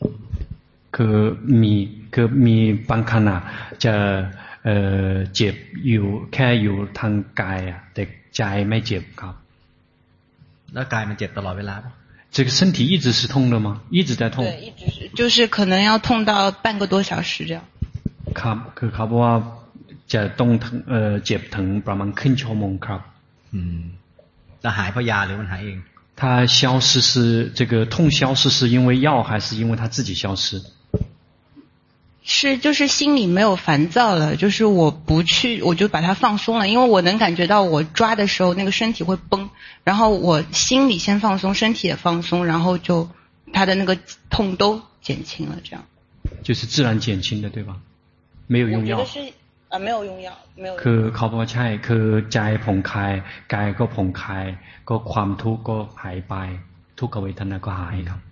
คือมีบางขณะจะเจ็บอยู่แค่อยู่ทางกายแต่ใจไม่เจ็บครับแล้วกายมันเจ็บตลอดเวลาป่ะ这个身体一直是痛的吗？一直在痛？ 对，一直是，就是可能要痛到半个多小时这样。 ครับคือเขาบอกว่าจะต้องเจ็บถึงประมาณครึ่งชั่วโมงครับจะหายเพราะยาหรือมันหายเอง它消失是这个痛消失是因为药还是因为它自己消失？ 是就是心里没有烦躁了，就是我不去，我就把它放松了，因为我能感觉到我抓的时候那个身体会崩，然后我心里先放松，身体也放松，然后就它的那个痛都减轻了，这样就是自然减轻的对吧？没有用药。 我觉得是没有用药，没有用药。 คือเขาบอกว่าใช่คือใจผ่องคลายกายก็ผ่องคลายก็ความทุกข์ก็หายไปทุกขเวทนาก็หายครับ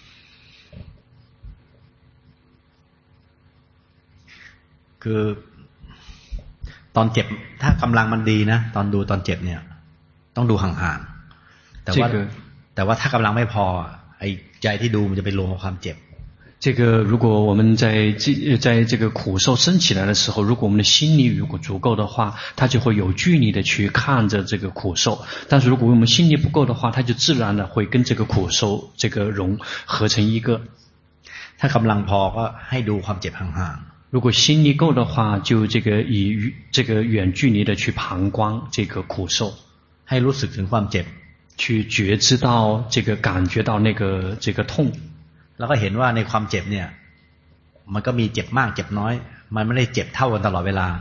คือตอนเจ็บถ้ากำลังมันดีนะตอนดูตอนเจ็บเนี่ยต้องดูห่างๆแต่ว่าถ้ากำลังไม่พอไอ้ใจที่ดูมันจะไปรวมกับความเจ็บ这个如果我们在这个苦受升起来的时候，如果我们的心力如果足够的话，它就会有距离的去看着这个苦受。但是如果我们心力不够的话，它就自然的会跟这个苦受这个融合成一个。 ถ้ากำลังพอก็ให้ดูความเจ็บห่างๆ如果心力够的话，就这个以这个远距离的去旁观这个苦受， ให้รู้สึกถึงความเจ็บ， 去觉知到这个感觉到那个这个痛。 แล้วก็เห็นว่าในความเจ็บเนี่ยมันก็มีเจ็บมากเจ็บน้อยมันไม่ได้เจ็บเท่ากันตลอดเวลา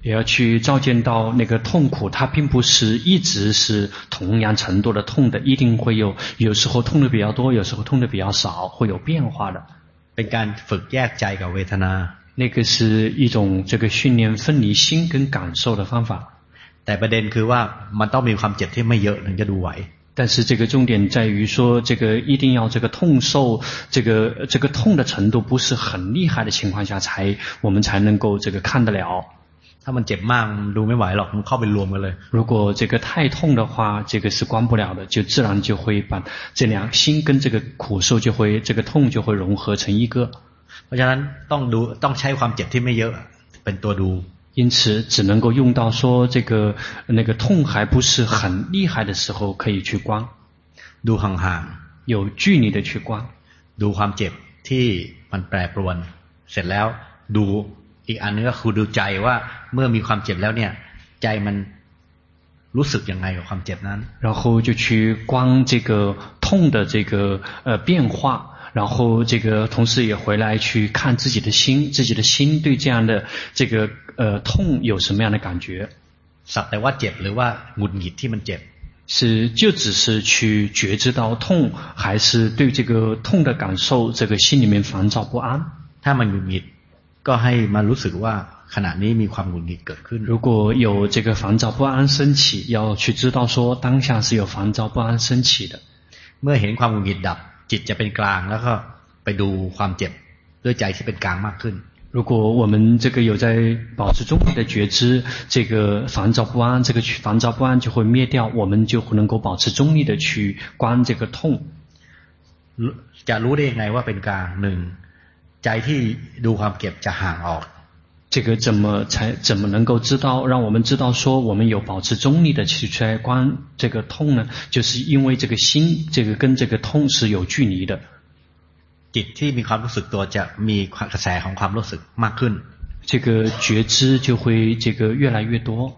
也要去照见到那个痛苦，它并不是一直是同样程度的痛的，一定会有时候痛的比较多，有时候痛的比较少，会有变化的。 เป็นการฝึกแยกใจกับเวทนา。 那个是一种这个训练分离心跟感受的方法。 แต่ประเด็นคือว่ามันต้องมีความเจ็บที่ไม่เยอะถึงจะดูไหว。 但是这个重点在于说，这个一定要这个痛受，这个痛的程度不是很厉害的情况下，我们才能够这个看得了。 ถ้ามันเจ็บมากมันดูไม่ไหวหรอกมันเข้าไปรวมกันเลย。 如果这个太痛的话，这个是关不了的，就自然就会把这两心跟这个苦受就会这个痛就会融合成一个。 เพราะฉะนั้นต้องใช้ความเจ็บที่ไม่เยอะเป็นตัวดู。 因此只能够用到说这个那个痛还不是很厉害的时候可以去观。 ดูห่างๆ有距离的去观。 ดูความเจ็บที่มันแปรปรวนเสร็จแล้วดูอีกอันนึงก็คือดูใจว่าเมื่อมีความเจ็บแล้วเนี่ยใจมันรู้สึกยังไงกับความเจ็บนั้น然后就去观这个痛的这个变化。然后这个同时也回来去看自己的心对这样的这个痛有什么样的感觉。 สักแต่ว่าเจ็บหรือว่าหงุดหงิดที่มันเจ็บ是就只是去觉知到痛，还是对这个痛的感受这个心里面烦躁不安。 ถ้ามันหงุดหงิดก็ให้มารู้สึกว่าขณะนี้มีความหงุดหงิดเกิดขึ้น如果有这个烦躁不安升起，要去知道说当下是有烦躁不安升起的。 เมื่อเห็นความหงุดหงิดดับจิตจะเป็นกลางแล้วก็ไปดูความเจ็บด้วยใจที่เป็นกลางมากขึ้น如果我们这个有在保持中立的觉知，这个烦躁不安，这个烦躁不安就会灭掉，我们就能够保持中立的去观这个痛。 จะรู้ได้ยังไงว่าเป็นกลางหนึ่งใจที่ดูความเจ็บจะห่างออก这个怎么能够知道，让我们知道说我们有保持中立的去观这个痛呢？就是因为这个心，这个跟这个痛是有距离的。 จิตที่มีความรู้สึกตัวจะมีกระแสของความรู้สึกมากขึ้น这个觉知就会这个越来越多。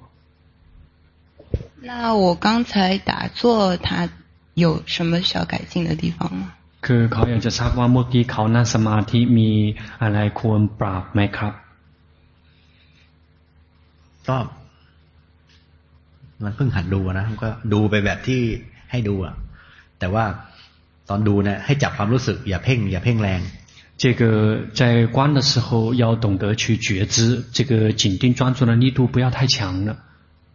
那我刚才打坐，它有什么需要改进的地方吗？ คือเขาอยากจะทราบว่าเมื่อกี้เขานั่งสมาธิมีอะไรควรปรับไหมครับก็มันเพิ่งหัดดูนะก็ดูไปแบบที่ให้ดูอ่ะแต่ว่าตอนดูเนี่ยให้จับความรู้สึกอย่าเพ่งแรง这个在观的时候要懂得去觉知，这个紧盯专注的力度不要太强了。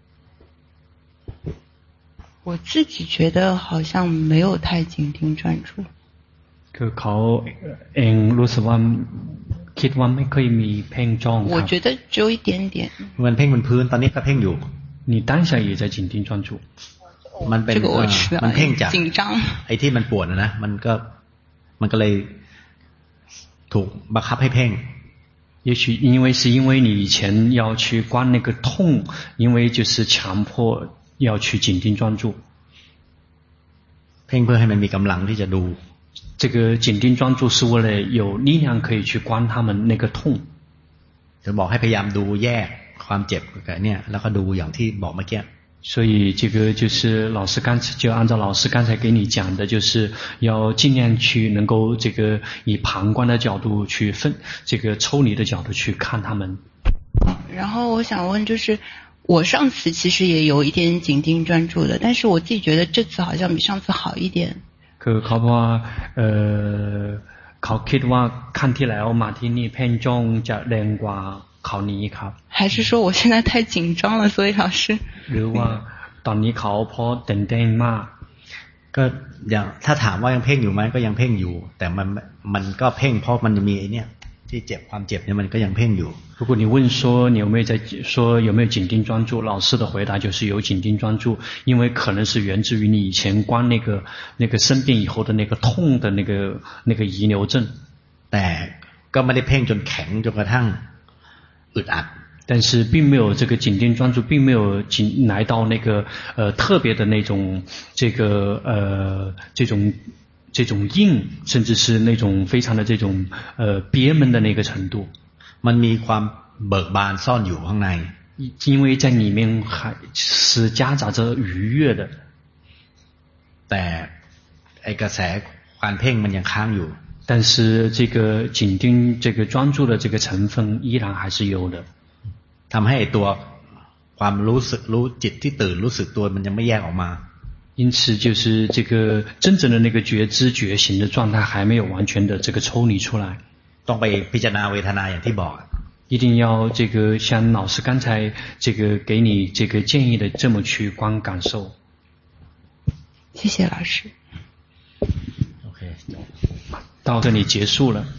我自己觉得好像没有太紧盯专注。 คือเขาเองรู้สึกว่าคิดว่าไม่เคยมีเพ่งจ้อง我觉得只有一点点。 มันเพ่งบนพื้นตอนนี้ก็เพ่งอยู่你当下也在紧盯专注。 มันเป็นมันเพ่งจากไอ้ที่มันปวดนะมันก็เลยถูกบังคับให้เพ่ง也许因为你以前要去观那个痛，因为就是强迫要去紧盯专注。 เพ่งเพื่อให้มันมีกำลังที่จะดู这个紧盯专注是为了有力量可以去观他们那个痛。 จะบอกให้พยายามดูแยกความเจ็บกับเนี่ยแล้วก็ดูอย่างที่บอกเมื่อกี้所以这个就是按照老师刚才给你讲的，就是要尽量去能够这个以旁观的角度去这个抽离的角度去看他们。 然后我想问，就是我上次其实也有一点紧盯专注的，但是我自己觉得这次好像比上次好一点。 คือเขาบอกว่าเขาคิดว่าขั้นที่แล้วมาที่นี่เพ่งจ้องจะแรงกว่าเขานี้ครับ还是说我现在太紧张了，所以老师หรือว่าตอนนี้เขาเพราะตื่นเต้นมากก็อย่างถ้าถามว่ายังเพ่งอยู่ไหมก็ยังเพ่งอยู่แต่มันก็เพ่งเพราะมันมีไอ้เนี่ยที่เจ็บความเจ็บเนี่ยมันก็ยังเพ่งอยู่如果你问说你有没有紧盯专注，老师的回答就是有紧盯专注，因为可能是源自于你以前观那个生病以后的那个痛的那个遗留症。 แต่ก็ไม่ได้เพ่งจนแข็งจนกระทั่งอึดอัด但是并没有这个紧盯专注，并没有来到那个特别的那种这种硬，甚至是那种非常的这种憋闷的那个程度。 มันมีความเบิกบานซ่อนอยู่ข้างใน因为在里面还是夹杂着愉悦的。 แต่ไอ้กระแสความเพ่งมันยังค้างอยู่但是这个紧盯这个专注的这个成分依然还是有的。 ทำให้ตัวความรู้สึกรู้จิตที่ตื่นรู้สึกตัวมันยังไม่แยกออกมา因此就是这个真正的那个觉知觉醒的状态还没有完全的这个抽离出来， ต้องไปพิจารณาเวทนาอย่างที่บอก一定要这个像老师刚才这个给你这个建议的这么去观感受。 谢谢老师。 OK， 到这里结束了。